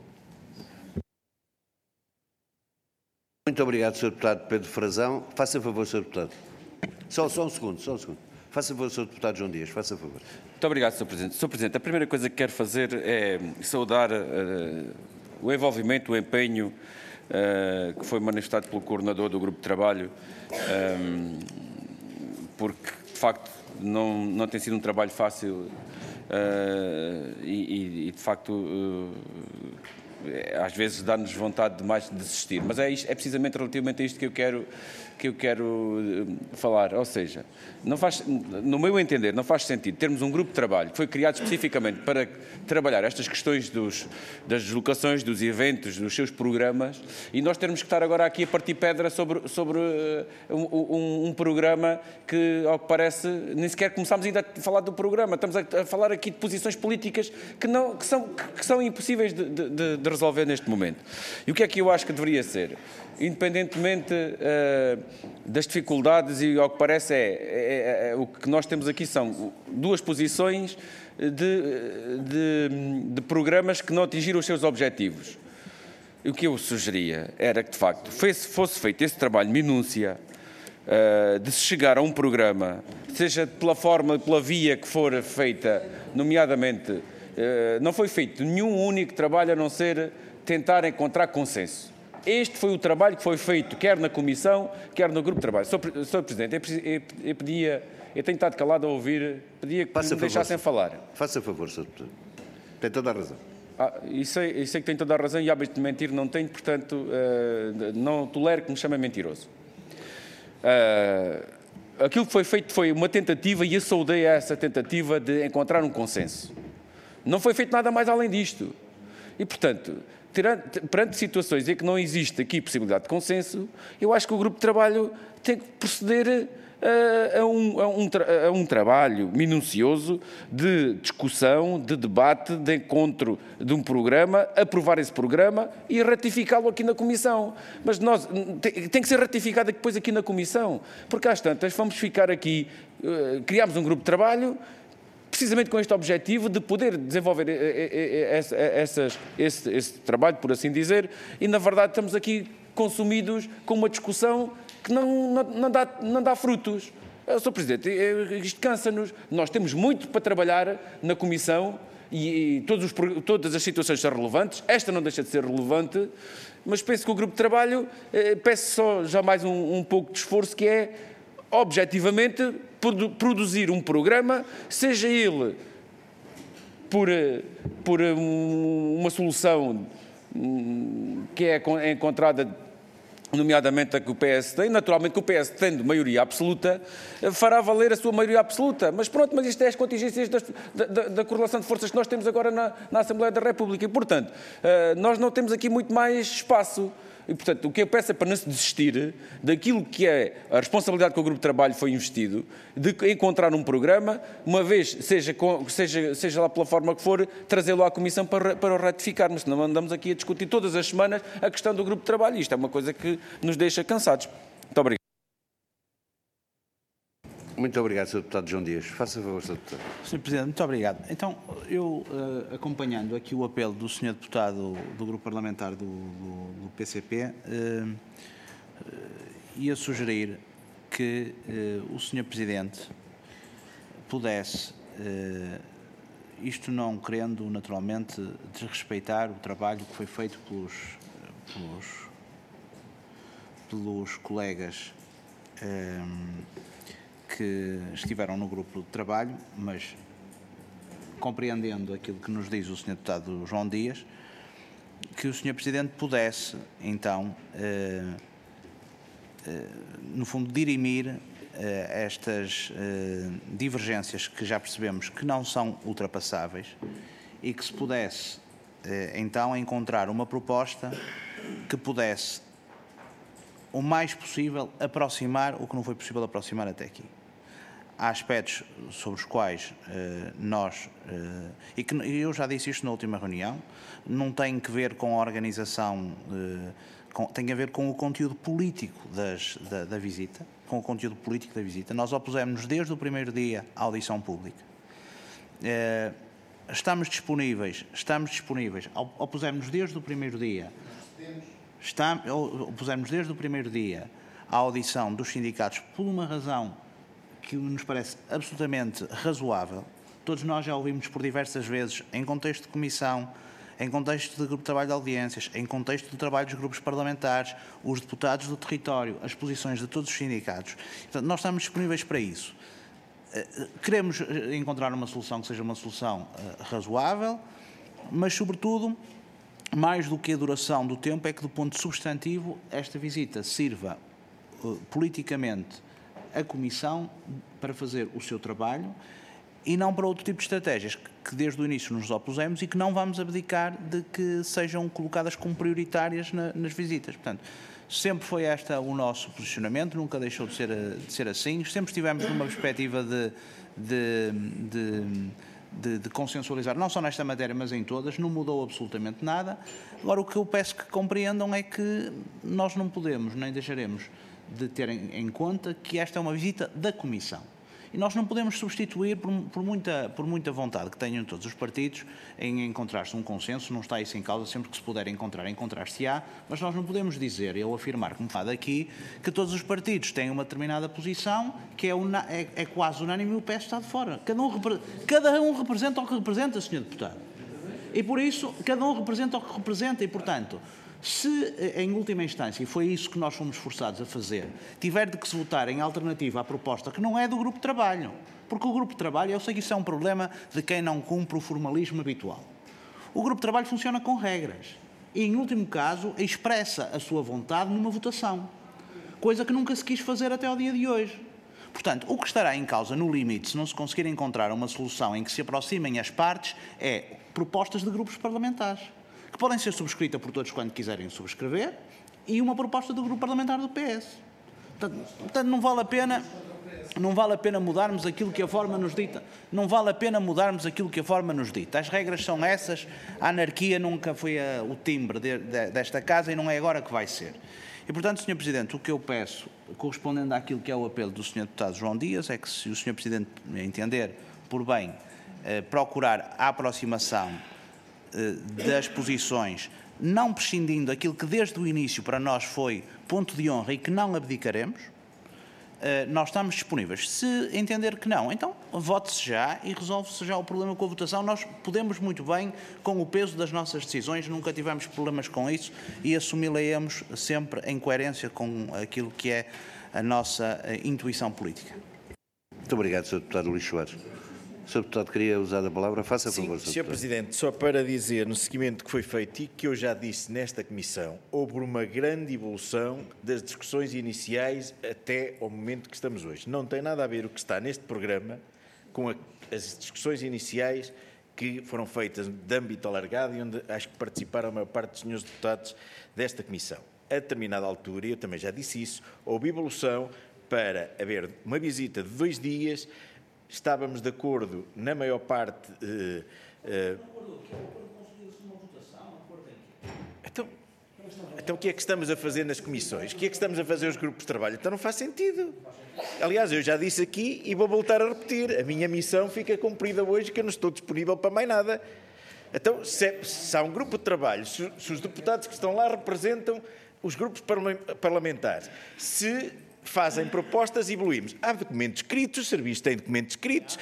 Muito obrigado, Sr. Deputado Pedro Frazão. Faça favor, Sr. Deputado. Só um segundo. Faça favor, Sr. Deputado João Dias. Faça favor. Muito obrigado, Sr. Presidente. Sr. Presidente, a primeira coisa que quero fazer é saudar o envolvimento, o empenho que foi manifestado pelo coordenador do Grupo de Trabalho, porque, de facto, não tem sido um trabalho fácil e de facto, às vezes dá-nos vontade de mais desistir, mas é precisamente relativamente a isto que eu quero falar, ou seja, no meu entender, não faz sentido termos um grupo de trabalho que foi criado especificamente para trabalhar estas questões das deslocações, dos eventos, dos seus programas, e nós termos que estar agora aqui a partir pedra sobre um programa que, ao que parece, nem sequer começámos ainda a falar do programa, estamos a falar aqui de posições políticas que são impossíveis de resolver neste momento. E o que é que eu acho que deveria ser? Independentemente das dificuldades, e ao que parece o que nós temos aqui são duas posições de programas que não atingiram os seus objetivos. E o que eu sugeria era que, de facto, fosse feito esse trabalho minúcia de se chegar a um programa, seja pela via que for feita, nomeadamente, não foi feito nenhum único trabalho a não ser tentar encontrar consenso. Este foi o trabalho que foi feito, quer na Comissão, quer no Grupo de Trabalho. Sr. Presidente, eu tenho estado calado a ouvir, pedia que me deixassem falar. Faça favor, Sr. Deputado. Tem toda a razão. E sei que tem toda a razão e hábito de mentir não tenho, portanto, não tolero que me chamem mentiroso. Aquilo que foi feito foi uma tentativa, e eu saudei essa tentativa de encontrar um consenso. Não foi feito nada mais além disto. E, portanto, perante situações em que não existe aqui possibilidade de consenso, eu acho que o Grupo de Trabalho tem que proceder a um trabalho minucioso de discussão, de debate, de encontro de um programa, aprovar esse programa e ratificá-lo aqui na Comissão. Mas tem que ser ratificado depois aqui na Comissão, porque às tantas vamos ficar aqui, criámos um grupo de trabalho precisamente com este objetivo de poder desenvolver esse trabalho, por assim dizer, e na verdade estamos aqui consumidos com uma discussão que não dá frutos. Sr. Presidente, isto cansa-nos. Nós temos muito para trabalhar na Comissão e todas as situações são relevantes. Esta não deixa de ser relevante, mas penso que o Grupo de Trabalho, peço só já mais um pouco de esforço, que é, objetivamente, produzir um programa, seja ele por uma solução que é encontrada, nomeadamente a que o PS tem. Naturalmente que o PS, tendo maioria absoluta, fará valer a sua maioria absoluta. Mas pronto, mas isto é as contingências da correlação de forças que nós temos agora na Assembleia da República. E, portanto, nós não temos aqui muito mais espaço. E, portanto, o que eu peço é para não se desistir daquilo que é a responsabilidade que o Grupo de Trabalho foi investido, de encontrar um programa, uma vez, seja lá pela forma que for, trazê-lo à Comissão para o ratificarmos. Senão andamos aqui a discutir todas as semanas a questão do Grupo de Trabalho. Isto é uma coisa que nos deixa cansados. Muito obrigado. Muito obrigado, Sr. Deputado João Dias. Faça favor, Sr. Deputado. Sr. Presidente, muito obrigado. Então, eu, acompanhando aqui o apelo do Sr. Deputado do Grupo Parlamentar do PCP, ia sugerir que o Sr. Presidente pudesse, isto não querendo naturalmente desrespeitar o trabalho que foi feito pelos colegas que estiveram no grupo de trabalho, mas compreendendo aquilo que nos diz o Sr. Deputado João Dias, que o Sr. Presidente pudesse, então, no fundo, dirimir estas divergências que já percebemos que não são ultrapassáveis e que se pudesse, então, encontrar uma proposta que pudesse, o mais possível, aproximar o que não foi possível aproximar até aqui. Há aspectos sobre os quais e eu já disse isto na última reunião, não tem que ver com a organização, tem a ver com o conteúdo político da visita, com o conteúdo político da visita. Nós opusemos-nos desde o primeiro dia à audição pública. Estamos disponíveis, opusemos-nos desde o primeiro dia, opusemos desde o primeiro dia à audição dos sindicatos por uma razão que nos parece absolutamente razoável. Todos nós já ouvimos por diversas vezes, em contexto de comissão, em contexto de grupo de trabalho de audiências, em contexto de trabalho dos grupos parlamentares, os deputados do território, as posições de todos os sindicatos. Portanto, nós estamos disponíveis para isso. Queremos encontrar uma solução que seja uma solução razoável, mas, sobretudo, mais do que a duração do tempo, é que, do ponto substantivo, esta visita sirva politicamente a Comissão para fazer o seu trabalho e não para outro tipo de estratégias que desde o início nos opusemos e que não vamos abdicar de que sejam colocadas como prioritárias nas visitas. Portanto, sempre foi este o nosso posicionamento, nunca deixou de ser assim, sempre estivemos numa perspectiva de consensualizar, não só nesta matéria, mas em todas, não mudou absolutamente nada. Agora, o que eu peço que compreendam é que nós não podemos, nem deixaremos de ter em conta que esta é uma visita da Comissão. E nós não podemos substituir, por muita vontade que tenham todos os partidos, em encontrar-se um consenso, não está isso em causa, sempre que se puder encontrar-se-á, mas nós não podemos dizer, eu afirmar, como fala aqui, que todos os partidos têm uma determinada posição, que é quase unânime e o PS está de fora. Cada um representa o que representa, Sr. Deputado. E por isso, cada um representa o que representa e, portanto, se, em última instância, e foi isso que nós fomos forçados a fazer, tiver de que se votar em alternativa à proposta que não é do Grupo de Trabalho, porque o Grupo de Trabalho, eu sei que isso é um problema de quem não cumpre o formalismo habitual. O Grupo de Trabalho funciona com regras e, em último caso, expressa a sua vontade numa votação, coisa que nunca se quis fazer até ao dia de hoje. Portanto, o que estará em causa, no limite, se não se conseguir encontrar uma solução em que se aproximem as partes, é propostas de grupos parlamentares, que podem ser subscritas por todos quando quiserem subscrever, e uma proposta do grupo parlamentar do PS. Portanto, não vale a pena mudarmos aquilo que a forma nos dita. Não vale a pena mudarmos aquilo que a forma nos dita. As regras são essas, a anarquia nunca foi o timbre desta casa e não é agora que vai ser. E, portanto, Sr. Presidente, o que eu peço, correspondendo àquilo que é o apelo do Sr. Deputado João Dias, é que, se o Sr. Presidente entender por bem procurar a aproximação das posições não prescindindo daquilo que desde o início para nós foi ponto de honra e que não abdicaremos, nós estamos disponíveis. Se entender que não, então vote-se já e resolve-se já o problema com a votação. Nós podemos muito bem, com o peso das nossas decisões, nunca tivemos problemas com isso e assumi-la-emos sempre em coerência com aquilo que é a nossa intuição política. Muito obrigado, Sr. Deputado Luís Soares. O Sr. Deputado queria usar a palavra. Faça favor, Sr. Presidente, só para dizer, no seguimento que foi feito e que eu já disse nesta Comissão, houve uma grande evolução das discussões iniciais até ao momento que estamos hoje. Não tem nada a ver o que está neste programa com as discussões iniciais que foram feitas de âmbito alargado e onde acho que participaram a maior parte dos senhores deputados desta Comissão. A determinada altura, eu também já disse isso, houve evolução para haver uma visita de 2 dias. Estávamos de acordo na maior parte. Então o que é que estamos a fazer nas comissões? O que é que estamos a fazer os grupos de trabalho? Então não faz sentido. Aliás, eu já disse aqui e vou voltar a repetir. A minha missão fica cumprida hoje, que eu não estou disponível para mais nada. Então, se há um grupo de trabalho, se os deputados que estão lá representam os grupos parlamentares, se fazem propostas e evoluímos. Há documentos escritos, os serviços têm documentos escritos,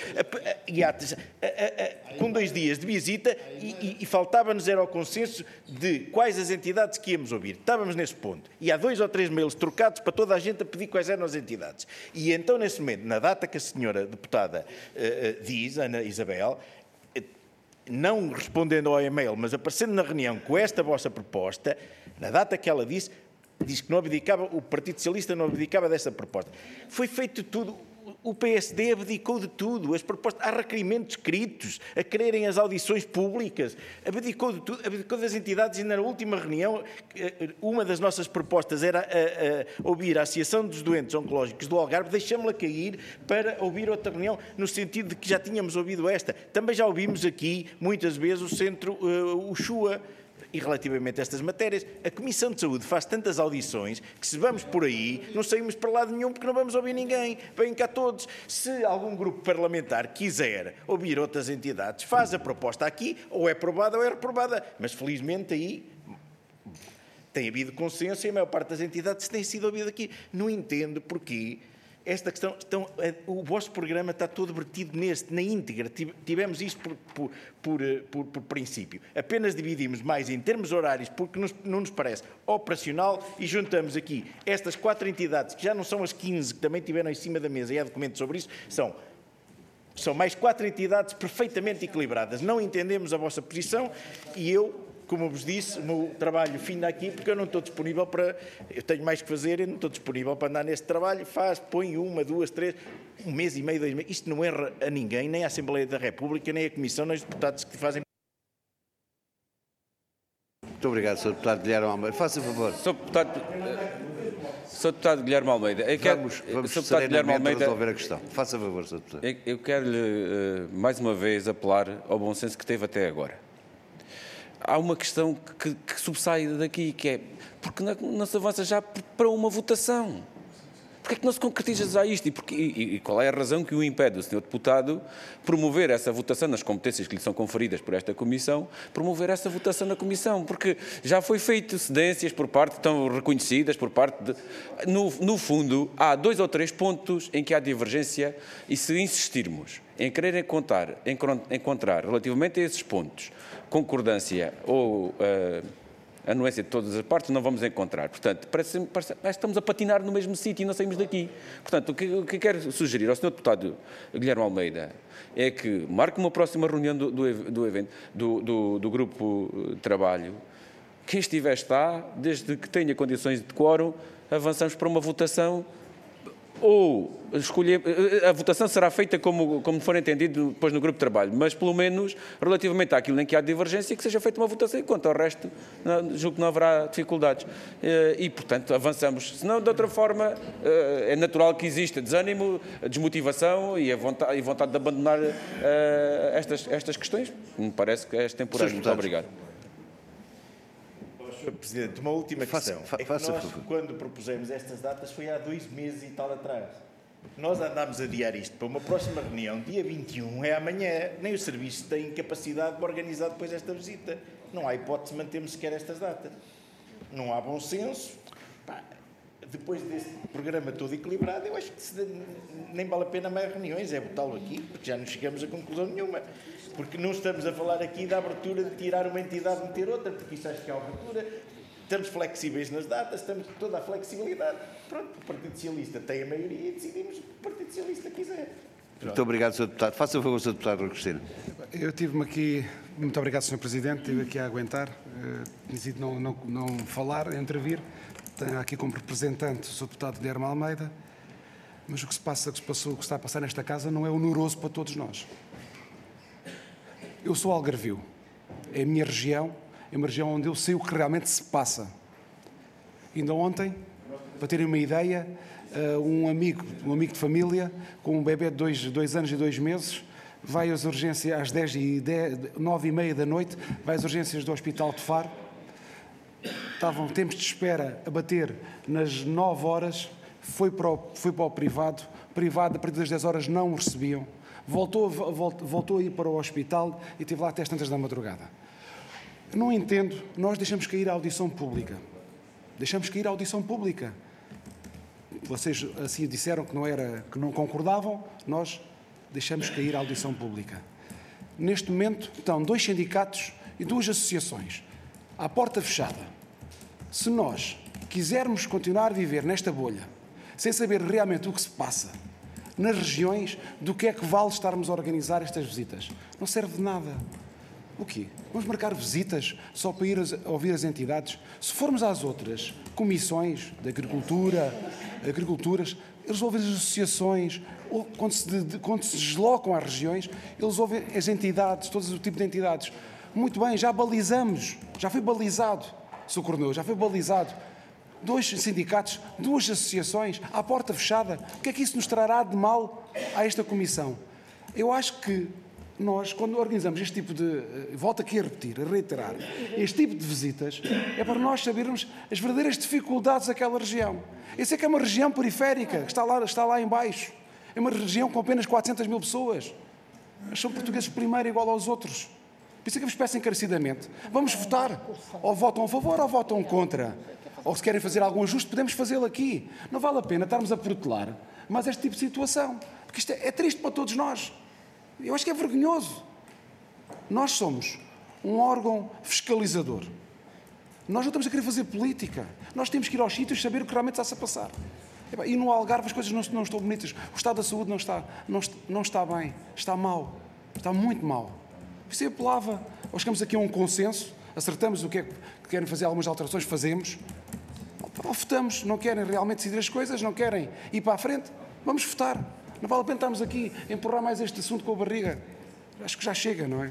com 2 dias de visita e faltava-nos era o consenso de quais as entidades que íamos ouvir. Estávamos nesse ponto. E há 2 ou 3 mails trocados para toda a gente a pedir quais eram as entidades. E então, nesse momento, na data que a senhora deputada diz, Ana Isabel, não respondendo ao e-mail, mas aparecendo na reunião com esta vossa proposta, na data que ela disse que não abdicava, o Partido Socialista não abdicava dessa proposta. Foi feito tudo, o PSD abdicou de tudo, as propostas, há requerimentos escritos a quererem as audições públicas, abdicou de tudo, abdicou das entidades e na última reunião, uma das nossas propostas era ouvir a Associação dos Doentes Oncológicos do Algarve, deixámos-la cair para ouvir outra reunião, no sentido de que já tínhamos ouvido esta. Também já ouvimos aqui, muitas vezes, o Centro, o Chua. E relativamente a estas matérias, a Comissão de Saúde faz tantas audições que se vamos por aí, não saímos para lado nenhum porque não vamos ouvir ninguém. Vêm cá todos. Se algum grupo parlamentar quiser ouvir outras entidades, faz a proposta aqui, ou é aprovada ou é reprovada. Mas felizmente aí tem havido consenso e a maior parte das entidades tem sido ouvida aqui. Não entendo porquê. Esta questão, o vosso programa está todo vertido na íntegra. Tivemos isto por princípio. Apenas dividimos mais em termos horários porque não nos parece operacional e juntamos aqui estas 4 entidades, que já não são as 15 que também tiveram em cima da mesa e há documentos sobre isso, são mais 4 entidades perfeitamente equilibradas. Não entendemos a vossa posição e eu, como vos disse, o meu trabalho finda aqui porque eu não estou disponível para... Eu tenho mais que fazer e não estou disponível para andar neste trabalho. Põe 1, 2, 3, 1 mês e meio, 2 meses. Isto não erra a ninguém, nem a Assembleia da República, nem a Comissão, nem os deputados que fazem... Muito obrigado, Sr. Deputado Guilherme Almeida. Faça favor. Sr. Deputado Guilherme Almeida. Vamos serenamente resolver a questão. Faça favor, Sr. Deputado. Eu quero-lhe, mais uma vez, apelar ao bom senso que teve até agora. Há uma questão que subsai daqui, que é porque não se avança já para uma votação? Porque é que não se concretiza já isto? E qual é a razão que o impede o Sr. Deputado promover essa votação nas competências que lhe são conferidas por esta Comissão, promover essa votação na Comissão? Porque já foi feito cedências por parte, tão reconhecidas por parte de... No fundo, há 2 ou 3 pontos em que há divergência e se insistirmos em querer encontrar relativamente a esses pontos concordância ou anuência de todas as partes, não vamos encontrar. Portanto, parece que estamos a patinar no mesmo sítio e não saímos daqui. Portanto, o que quero sugerir ao Sr. Deputado Guilherme Almeida é que marque uma próxima reunião do grupo de trabalho. Quem estiver está, desde que tenha condições de quórum, avançamos para uma votação ou a votação será feita como for entendido depois no grupo de trabalho, mas pelo menos relativamente àquilo em que há divergência, que seja feita uma votação e quanto ao resto, julgo que não haverá dificuldades. E, portanto, avançamos. Senão, de outra forma, é natural que exista desânimo, desmotivação e a vontade de abandonar estas questões. Me parece que é temporário. Muito obrigado. Sr. Presidente, uma última questão. É que nós, quando propusemos estas datas, foi há 2 meses e tal atrás. Nós andámos a adiar isto para uma próxima reunião, dia 21, é amanhã. Nem os serviços têm capacidade de organizar depois esta visita. Não há hipótese de mantermos sequer estas datas. Não há bom senso. Pá, depois deste programa todo equilibrado, eu acho que nem vale a pena mais reuniões, é botá-lo aqui, porque já não chegamos a conclusão nenhuma. Porque não estamos a falar aqui da abertura de tirar uma entidade e meter outra, porque isso acho que é a abertura. Estamos flexíveis nas datas, estamos toda a flexibilidade. Pronto, o Partido Socialista tem a maioria e decidimos o que o Partido Socialista quiser. Pronto. Muito obrigado, Sr. Deputado. Faça o favor, Sr. Deputado Rui Cristina. Eu tive-me aqui, muito obrigado, Sr. Presidente, estive aqui a aguentar, decidi não falar, intervir. Tenho aqui como representante o Sr. Deputado Guilherme Almeida, mas o que se passa, o que está a passar nesta casa não é onoroso para todos nós. Eu sou algarvio, é a minha região, é uma região onde eu sei o que realmente se passa. Ainda ontem, para terem uma ideia, um amigo de família, com um bebê de 2 anos e 2 meses, vai às urgências às 9h30 da noite, vai às urgências do Hospital de Faro. Estavam tempos de espera a bater nas 9 horas, foi para o privado, a partir das 10 horas não o recebiam, voltou a ir para o hospital e esteve lá até às tantas da madrugada. Não entendo, nós deixamos cair a audição pública. Deixamos cair a audição pública. Vocês assim disseram que não concordavam, nós deixamos cair a audição pública. Neste momento estão 2 sindicatos e 2 associações à porta fechada. Se nós quisermos continuar a viver nesta bolha, sem saber realmente o que se passa nas regiões, do que é que vale estarmos a organizar estas visitas? Não serve de nada. O quê? Vamos marcar visitas só para ir ouvir as entidades? Se formos às outras comissões de agriculturas, eles ouvem as associações, ou quando se deslocam às regiões, eles ouvem as entidades, todo o tipo de entidades. Muito bem, já balizamos, já foi balizado, Sr. Coronel, já foi balizado. 2 sindicatos, 2 associações, à porta fechada. O que é que isso nos trará de mal a esta comissão? Eu acho que nós, quando organizamos este tipo de... Volto aqui a repetir, a reiterar. Este tipo de visitas é para nós sabermos as verdadeiras dificuldades daquela região. Eu sei que é uma região periférica, que está lá em baixo. É uma região com apenas 400 mil pessoas. Mas são portugueses primeiro igual aos outros. Por isso é que eu vos peço encarecidamente. Vamos votar. Ou votam a favor ou votam contra. Ou se querem fazer algum ajuste, podemos fazê-lo aqui. Não vale a pena estarmos a protelar mais este tipo de situação. Porque isto é triste para todos nós. Eu acho que é vergonhoso. Nós somos um órgão fiscalizador. Nós não estamos a querer fazer política. Nós temos que ir aos sítios e saber o que realmente está-se a passar. E no Algarve as coisas não estão bonitas. O estado da saúde não está bem. Está mal. Está muito mal. Por isso eu apelava. Ou chegamos aqui a um consenso, acertamos o que é que querem fazer, algumas alterações, fazemos. Ou votamos. Não querem realmente decidir as coisas, não querem ir para a frente. Vamos votar. Não vale a pena estarmos aqui a empurrar mais este assunto com a barriga. Acho que já chega, não é?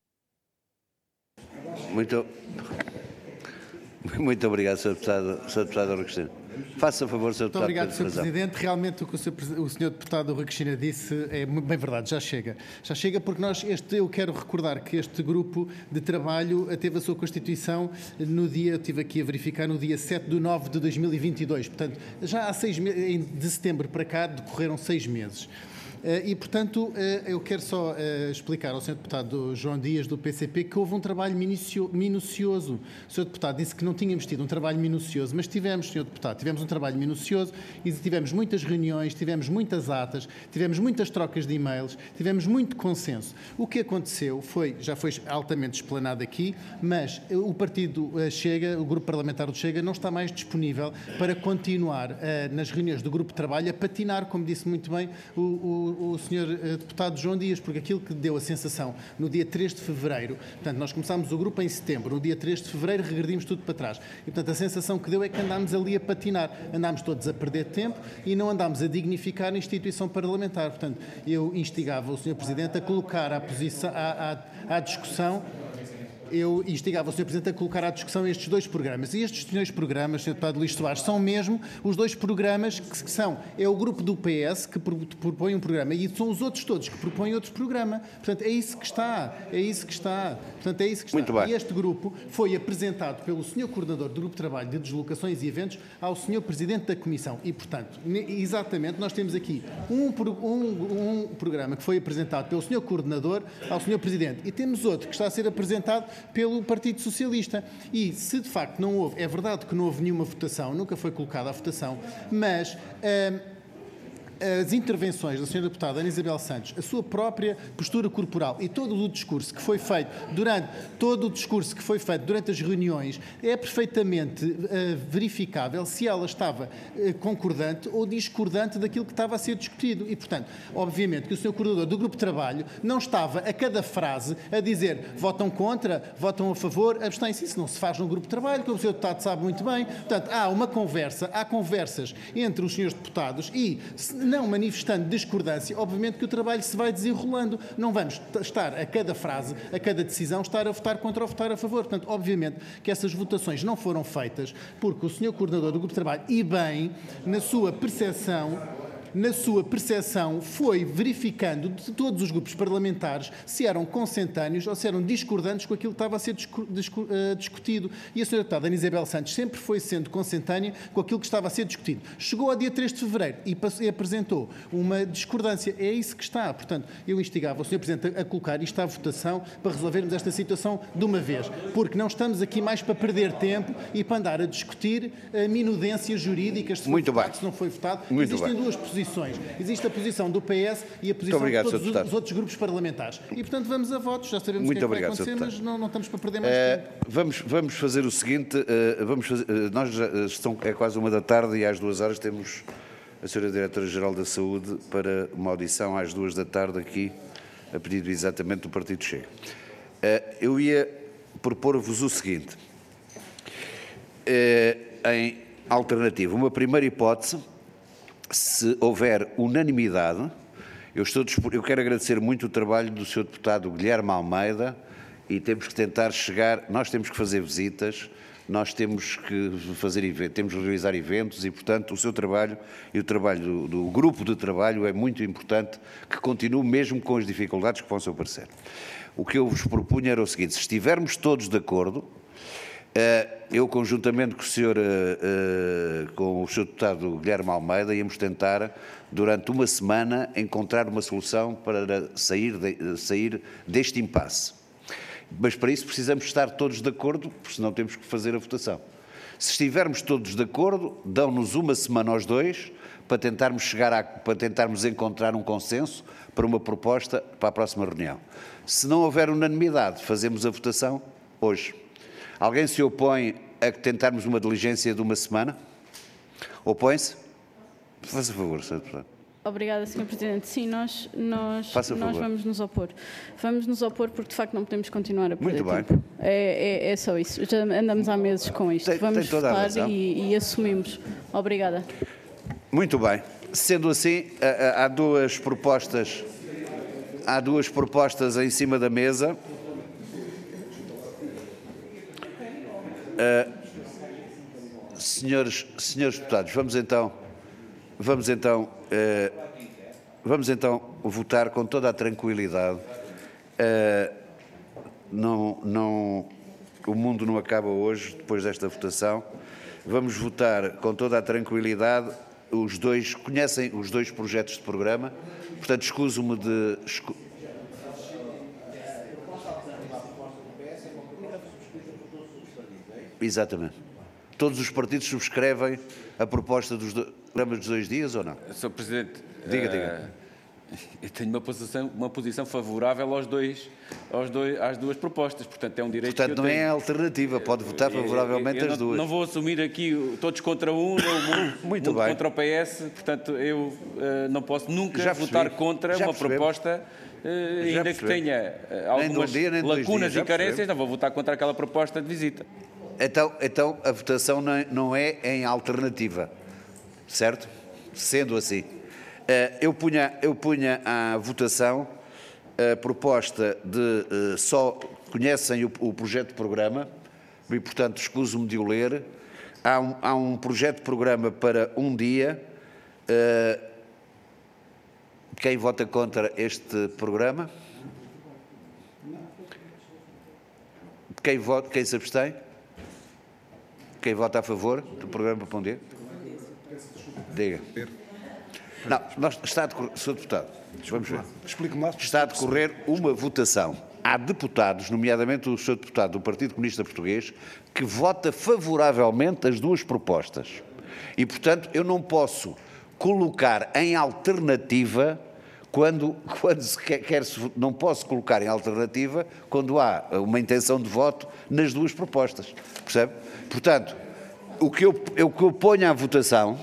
Muito obrigado, Sr. Deputado Rui Cristina. Faça a favor, Sr. Deputado. Muito obrigado, Sr. Presidente. Realmente o que o Sr. Deputado Rui Cristina disse é bem verdade, já chega. Já chega porque eu quero recordar que este grupo de trabalho teve a sua constituição no dia, eu estive aqui a verificar, no dia 7/9/2022. Portanto, já há 6 meses, de setembro para cá, decorreram 6 meses. E, portanto, eu quero só explicar ao Sr. Deputado João Dias, do PCP, que houve um trabalho minucioso. O Sr. Deputado disse que não tínhamos tido um trabalho minucioso, mas tivemos, Sr. Deputado, tivemos um trabalho minucioso e tivemos muitas reuniões, tivemos muitas atas, tivemos muitas trocas de e-mails, tivemos muito consenso. O que aconteceu já foi altamente explanado aqui, mas o partido Chega, o grupo parlamentar do Chega, não está mais disponível para continuar nas reuniões do grupo de trabalho a patinar, como disse muito bem o Sr. Deputado João Dias, porque aquilo que deu a sensação no dia 3 de fevereiro, portanto, nós começámos o grupo em setembro, no dia 3 de fevereiro regredimos tudo para trás. E, portanto, a sensação que deu é que andámos ali a patinar, andámos todos a perder tempo e não andámos a dignificar a instituição parlamentar. Portanto, eu instigava o Sr. Presidente a colocar à discussão. eu instigava o Sr. Presidente a colocar à discussão estes dois programas. E estes dois programas, Sr. Deputado Luís Soares, são mesmo os dois programas que são, é o grupo do PS que propõe um programa e são os outros todos que propõem outro programa. Portanto, é isso que está. Portanto, é isso que está. Muito bem. E este grupo foi apresentado pelo Sr. Coordenador do Grupo de Trabalho de Deslocações e Eventos ao Sr. Presidente da Comissão. E, portanto, exatamente, nós temos aqui um programa que foi apresentado pelo Sr. Coordenador ao Sr. Presidente e temos outro que está a ser apresentado pelo Partido Socialista. E, se de facto não houve, é verdade que não houve nenhuma votação, nunca foi colocada a votação, mas as intervenções da Sra. Deputada Ana Isabel Santos, a sua própria postura corporal e todo o discurso que foi feito durante as reuniões é perfeitamente verificável se ela estava concordante ou discordante daquilo que estava a ser discutido. E, portanto, obviamente que o Sr. Coordenador do Grupo de Trabalho não estava a cada frase a dizer votam contra, votam a favor, abstêm-se. Isso não se faz no Grupo de Trabalho, como o Sr. Deputado sabe muito bem. Portanto, há conversas entre os senhores deputados e, não manifestando discordância, obviamente que o trabalho se vai desenrolando. Não vamos estar a cada frase, a cada decisão, estar a votar contra ou votar a favor. Portanto, obviamente que essas votações não foram feitas porque o Sr. Coordenador do Grupo de Trabalho, e bem, na sua percepção, foi verificando de todos os grupos parlamentares se eram consentâneos ou se eram discordantes com aquilo que estava a ser discutido. E a Sra. Deputada Ana Isabel Santos sempre foi sendo consentânea com aquilo que estava a ser discutido. Chegou ao dia 3 de fevereiro e apresentou uma discordância. É isso que está. Portanto, eu instigava o Sr. Presidente a colocar isto à votação para resolvermos esta situação de uma vez. Porque não estamos aqui mais para perder tempo e para andar a discutir minudências jurídicas, se foi votado, se não foi votado. Existem duas posições. Existe a posição do PS e a posição de todos os outros grupos parlamentares. E, portanto, vamos a votos. Já sabemos o que vai acontecer, mas não estamos para perder mais tempo. Vamos fazer o seguinte. É quase 1 da tarde e às 2 horas temos a Sra. Diretora-Geral da Saúde para uma audição às 2 da tarde aqui, a pedido exatamente do Partido Chega. Eu ia propor-vos o seguinte. Em alternativa, uma primeira hipótese, se houver unanimidade, eu quero agradecer muito o trabalho do Sr. Deputado Guilherme Almeida e temos que tentar chegar, nós temos que fazer visitas, nós temos que temos que realizar eventos e, portanto, o seu trabalho e o trabalho do grupo de trabalho é muito importante que continue mesmo com as dificuldades que possam aparecer. O que eu vos propunha era o seguinte, se estivermos todos de acordo, eu, conjuntamente com o Sr. Deputado Guilherme Almeida, íamos tentar, durante uma semana, encontrar uma solução para sair deste impasse. Mas, para isso, precisamos estar todos de acordo, porque senão temos que fazer a votação. Se estivermos todos de acordo, dão-nos uma semana aos dois para tentarmos encontrar um consenso para uma proposta para a próxima reunião. Se não houver unanimidade, fazemos a votação hoje. Alguém se opõe a tentarmos uma diligência de uma semana? Opõe-se? Faça favor, Sr. Deputado. Obrigada, Sr. Presidente. Sim, nós vamos nos opor. Vamos nos opor porque, de facto, não podemos continuar a perder tempo. É só isso. Já andamos há meses com isto. Vamos votar e assumimos. Obrigada. Muito bem. Sendo assim, há duas propostas em cima da mesa. Senhores deputados, vamos então votar com toda a tranquilidade. O mundo não acaba hoje, depois desta votação. Vamos votar com toda a tranquilidade. Conhecem os dois projetos de programa, portanto, escuso-me de... Exatamente. Todos os partidos subscrevem a proposta dos programas dos 2 dias ou não? Sr. Presidente, diga. Eu tenho uma posição favorável às duas propostas, portanto é um direito. Portanto, não é alternativa, pode votar favoravelmente as duas. Não vou assumir aqui todos contra um, muito bem. Contra o PS, portanto eu não posso nunca votar contra uma proposta. Ainda que tenha algumas lacunas e carências, não vou votar contra aquela proposta de visita. Então a votação não é em alternativa, certo? Sendo assim, eu punha à votação a proposta de só conhecem o projeto de programa e, portanto, escuso-me de o ler. Há um projeto de programa para um dia. Quem vota contra este programa? Quem se abstém? Quem vota a favor do programa para um dia? Diga. Não, está a decorrer, Sr. Deputado, vamos ver. Explique-me lá. Está a decorrer uma votação. Há deputados, nomeadamente o Sr. Deputado do Partido Comunista Português, que vota favoravelmente as duas propostas. E, portanto, eu não posso colocar em alternativa quando se quer, não posso colocar em alternativa quando há uma intenção de voto nas duas propostas. Percebe? Portanto, o que eu ponho à votação,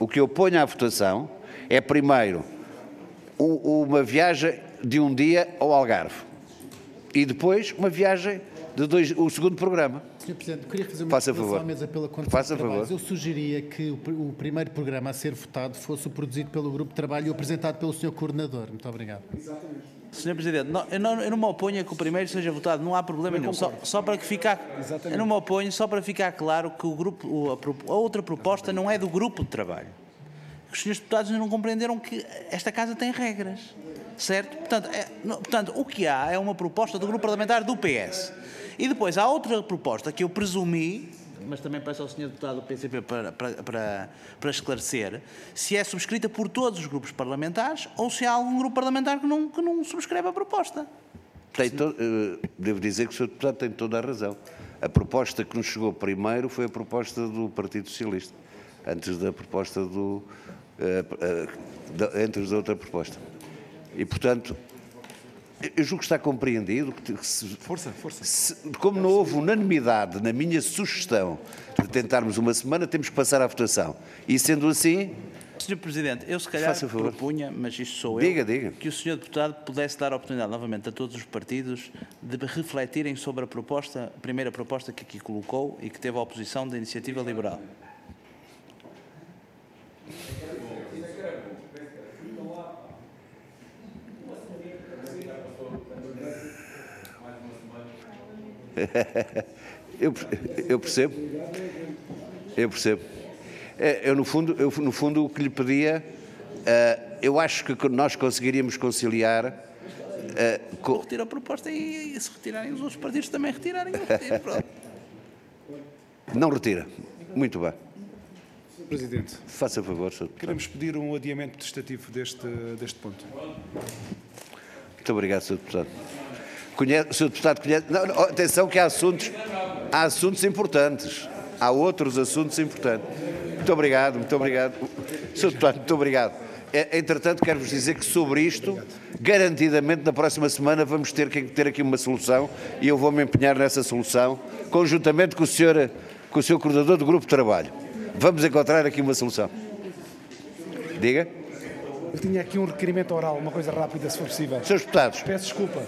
é primeiro uma viagem de um dia ao Algarve e depois uma viagem de o segundo programa. Sr. Presidente, queria fazer uma observação à mesa pela condição de trabalhos. Eu sugeria que o primeiro programa a ser votado fosse o produzido pelo Grupo de Trabalho e o apresentado pelo Sr. Coordenador. Muito obrigado. Exatamente. Sr. Presidente, eu não me oponho a que o primeiro seja votado, não há problema nenhum. Só para que eu não me oponho, só para ficar claro que a outra proposta não é do Grupo de Trabalho. Os senhores deputados não compreenderam que esta Casa tem regras, certo? Portanto, o que há é uma proposta do Grupo Parlamentar do PS. E depois há outra proposta que eu presumi, mas também peço ao Sr. Deputado do PCP para esclarecer, se é subscrita por todos os grupos parlamentares ou se há algum grupo parlamentar que não subscreve a proposta. Devo dizer que o Sr. Deputado tem toda a razão. A proposta que nos chegou primeiro foi a proposta do Partido Socialista, antes da proposta antes da outra proposta. E, portanto, eu julgo que está compreendido. Força. Como não houve unanimidade na minha sugestão de tentarmos uma semana, temos que passar à votação. E, sendo assim... Sr. Presidente, eu se calhar propunha, mas isto sou eu, diga. que o Sr. Deputado pudesse dar a oportunidade novamente a todos os partidos de refletirem sobre a primeira proposta que aqui colocou e que teve a oposição da Iniciativa Liberal. Eu percebo. Eu, no fundo, o que lhe pedia, eu acho que nós conseguiríamos conciliar... Retiro a proposta e se retirarem os outros partidos também retirarem o retiro. Pronto. Não retira. Muito bem. Sr. Presidente. Faça favor, Sr. Deputado. Queremos pedir um adiamento testativo deste ponto. Muito obrigado, Sr. Deputado. O Sr. Deputado conhece... Não, atenção que há assuntos importantes. Há outros assuntos importantes. Muito obrigado. Sr. Deputado, muito obrigado. Entretanto, quero-vos dizer que sobre isto, garantidamente, na próxima semana, vamos ter que ter aqui uma solução e eu vou-me empenhar nessa solução, conjuntamente com o Sr. Coordenador do Grupo de Trabalho. Vamos encontrar aqui uma solução. Diga. Eu tinha aqui um requerimento oral, uma coisa rápida, se for possível. Srs. Deputados. Peço desculpa.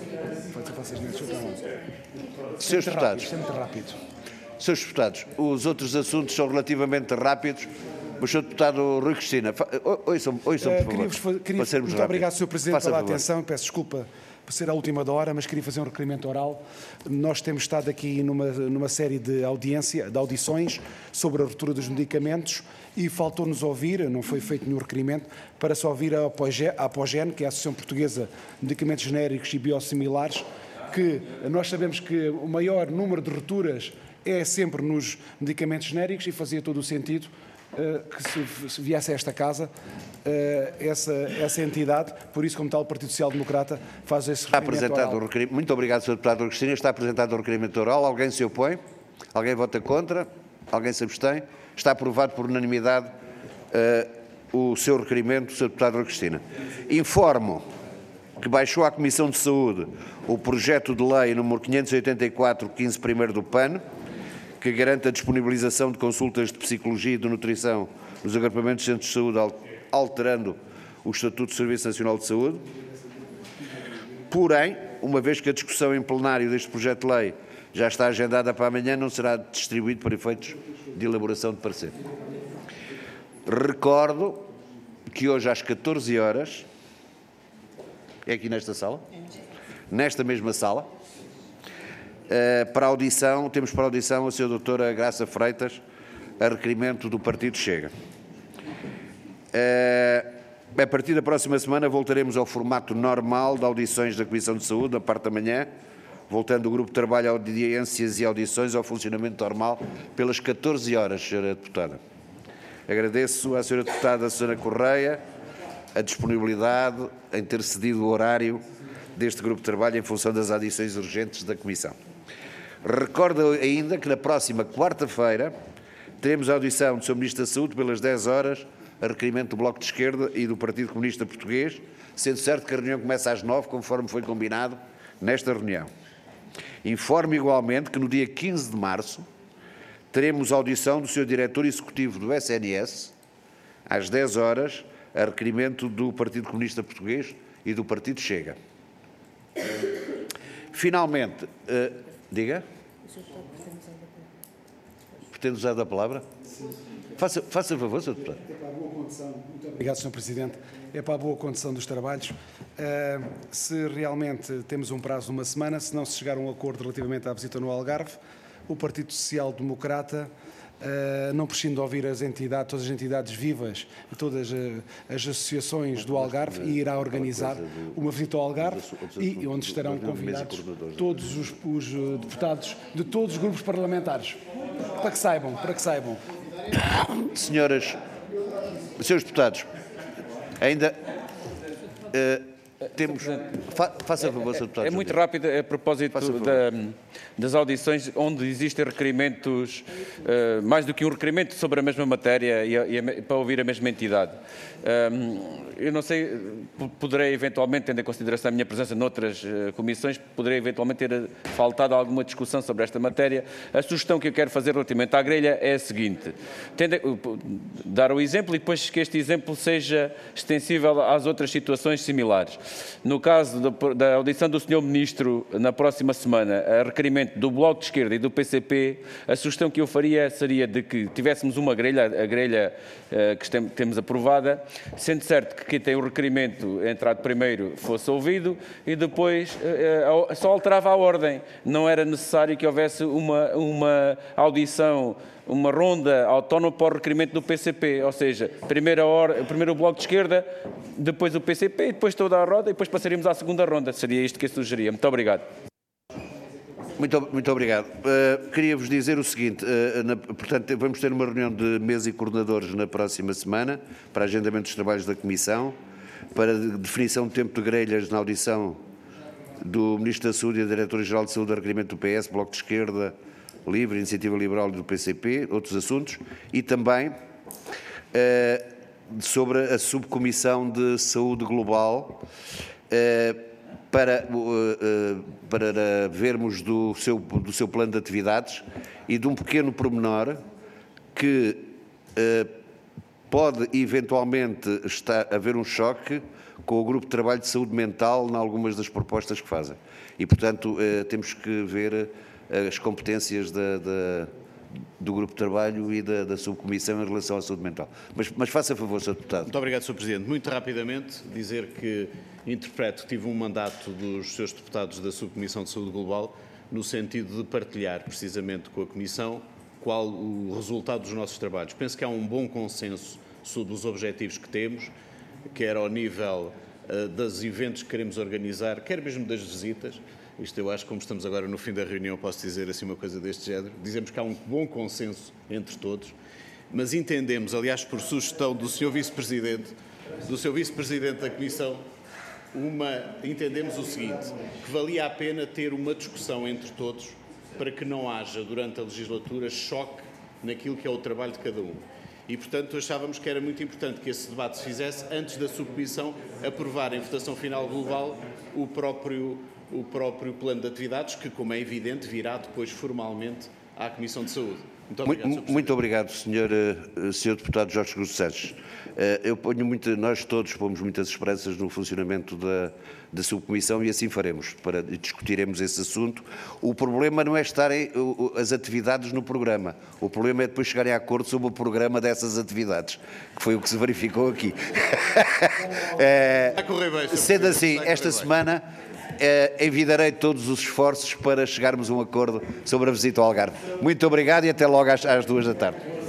Srs. Deputados. Isto é muito rápido. Srs. Deputados, os outros assuntos são relativamente rápidos. O Sr. Deputado Rui Cristina, ouçam, por favor. Muito obrigado, Sr. Presidente, pela atenção. Peço desculpa por ser a última da hora, mas queria fazer um requerimento oral. Nós temos estado aqui numa série de audições sobre a ruptura dos medicamentos e faltou-nos ouvir, não foi feito nenhum requerimento, para se ouvir a APOGEN, que é a Associação Portuguesa de Medicamentos Genéricos e Biosimilares, que nós sabemos que o maior número de rupturas é sempre nos medicamentos genéricos e fazia todo o sentido que se viesse a esta Casa essa entidade, por isso, como tal, o Partido Social Democrata faz esse requerimento oral. Muito obrigado, Sr. Deputado Cristina. Está apresentado o requerimento oral. Alguém se opõe? Alguém vota contra? Alguém se abstém? Está aprovado por unanimidade o seu requerimento, Sr. Deputado Cristina. Informo que baixou à Comissão de Saúde o projeto de lei número 584, 15º do PAN, que garante a disponibilização de consultas de psicologia e de nutrição nos agrupamentos de centros de saúde, alterando o Estatuto do Serviço Nacional de Saúde. Porém, uma vez que a discussão em plenário deste projeto de lei já está agendada para amanhã, não será distribuído para efeitos de elaboração de parecer. Recordo que hoje às 14 horas, é aqui nesta sala? nesta mesma sala. Para a audição, temos para a audição a Sra. Doutora Graça Freitas, a requerimento do Partido Chega. A partir da próxima semana voltaremos ao formato normal de audições da Comissão de Saúde, na parte da manhã, voltando o grupo de trabalho a audiências e audições ao funcionamento normal pelas 14 horas, Sra. Deputada. Agradeço à Sra. Deputada Susana Correia a disponibilidade em ter cedido o horário deste grupo de trabalho em função das audições urgentes da Comissão. Recordo ainda que na próxima quarta-feira teremos a audição do Sr. Ministro da Saúde pelas 10 horas, a requerimento do Bloco de Esquerda e do Partido Comunista Português, sendo certo que a reunião começa às 9, conforme foi combinado nesta reunião. Informo igualmente que no dia 15 de março teremos a audição do Sr. Diretor Executivo do SNS, às 10 horas, a requerimento do Partido Comunista Português e do Partido Chega. Finalmente, diga? Pretende usar da palavra? Faça favor, Sr. Deputado. É para a boa condução, muito obrigado, Sr. Presidente. É para a boa condução dos trabalhos. Se realmente temos um prazo de uma semana, se não se chegar a um acordo relativamente à visita no Algarve, o Partido Social Democrata não prescinde de ouvir as entidades, todas as entidades vivas e todas as associações do Algarve e irá organizar uma visita ao Algarve e onde estarão convidados todos os deputados de todos os grupos parlamentares. Para que saibam. Senhoras, senhores deputados, ainda temos... Faça favor, Sr. Deputado. É muito rápido a propósito das audições onde existem requerimentos, mais do que um requerimento sobre a mesma matéria e para ouvir a mesma entidade. Eu não sei, poderei eventualmente, tendo em consideração a minha presença noutras comissões, poderei eventualmente ter faltado alguma discussão sobre esta matéria. A sugestão que eu quero fazer relativamente à grelha é a seguinte: dar o exemplo e depois que este exemplo seja extensível às outras situações similares. No caso da audição do Sr. Ministro na próxima semana, a requerimento do Bloco de Esquerda e do PCP, a sugestão que eu faria seria de que tivéssemos uma grelha, a grelha que temos aprovada, sendo certo que quem tem o requerimento entrado primeiro fosse ouvido e depois só alterava a ordem. Não era necessário que houvesse uma audição, uma ronda autónoma para o requerimento do PCP, ou seja, primeiro o Bloco de Esquerda, depois o PCP e depois toda a roda e depois passaríamos à segunda ronda. Seria isto que eu sugeria. Muito obrigado. Muito obrigado. Queria-vos dizer o seguinte, portanto, vamos ter uma reunião de mesa e coordenadores na próxima semana para agendamento dos trabalhos da Comissão, para definição de tempo de grelhas na audição do Ministro da Saúde e da Diretora-Geral de Saúde, a requerimento do PS, Bloco de Esquerda, Livre, Iniciativa Liberal e do PCP, outros assuntos, e também sobre a Subcomissão de Saúde Global, para vermos do seu plano de atividades e de um pequeno pormenor que pode eventualmente haver um choque com o grupo de trabalho de saúde mental em algumas das propostas que fazem. E, portanto, temos que ver as competências do grupo de trabalho e da subcomissão em relação à saúde mental. Mas faça favor, Sr. Deputado. Muito obrigado, Sr. Presidente. Muito rapidamente, dizer que interpreto que tive um mandato dos seus deputados da Subcomissão de Saúde Global no sentido de partilhar precisamente com a Comissão qual o resultado dos nossos trabalhos. Penso que há um bom consenso sobre os objetivos que temos, quer ao nível dos eventos que queremos organizar, quer mesmo das visitas. Isto eu acho que, como estamos agora no fim da reunião, posso dizer assim uma coisa deste género. Dizemos que há um bom consenso entre todos, mas entendemos, aliás, por sugestão do Sr. Vice-Presidente, da Comissão, entendemos o seguinte, que valia a pena ter uma discussão entre todos para que não haja, durante a legislatura, choque naquilo que é o trabalho de cada um. E, portanto, achávamos que era muito importante que esse debate se fizesse antes da subcomissão aprovar em votação final global o próprio plano de atividades, que, como é evidente, virá depois formalmente à Comissão de Saúde. Muito obrigado, Muito obrigado, Sr. Deputado Jorge Cruz Santos. Nós todos pomos muitas esperanças no funcionamento da subcomissão e assim faremos, discutiremos esse assunto. O problema não é estarem as atividades no programa, o problema é depois chegarem a acordo sobre o programa dessas atividades, que foi o que se verificou aqui. Sendo assim, esta semana envidarei todos os esforços para chegarmos a um acordo sobre a visita ao Algarve. Muito obrigado e até logo às 2 da tarde.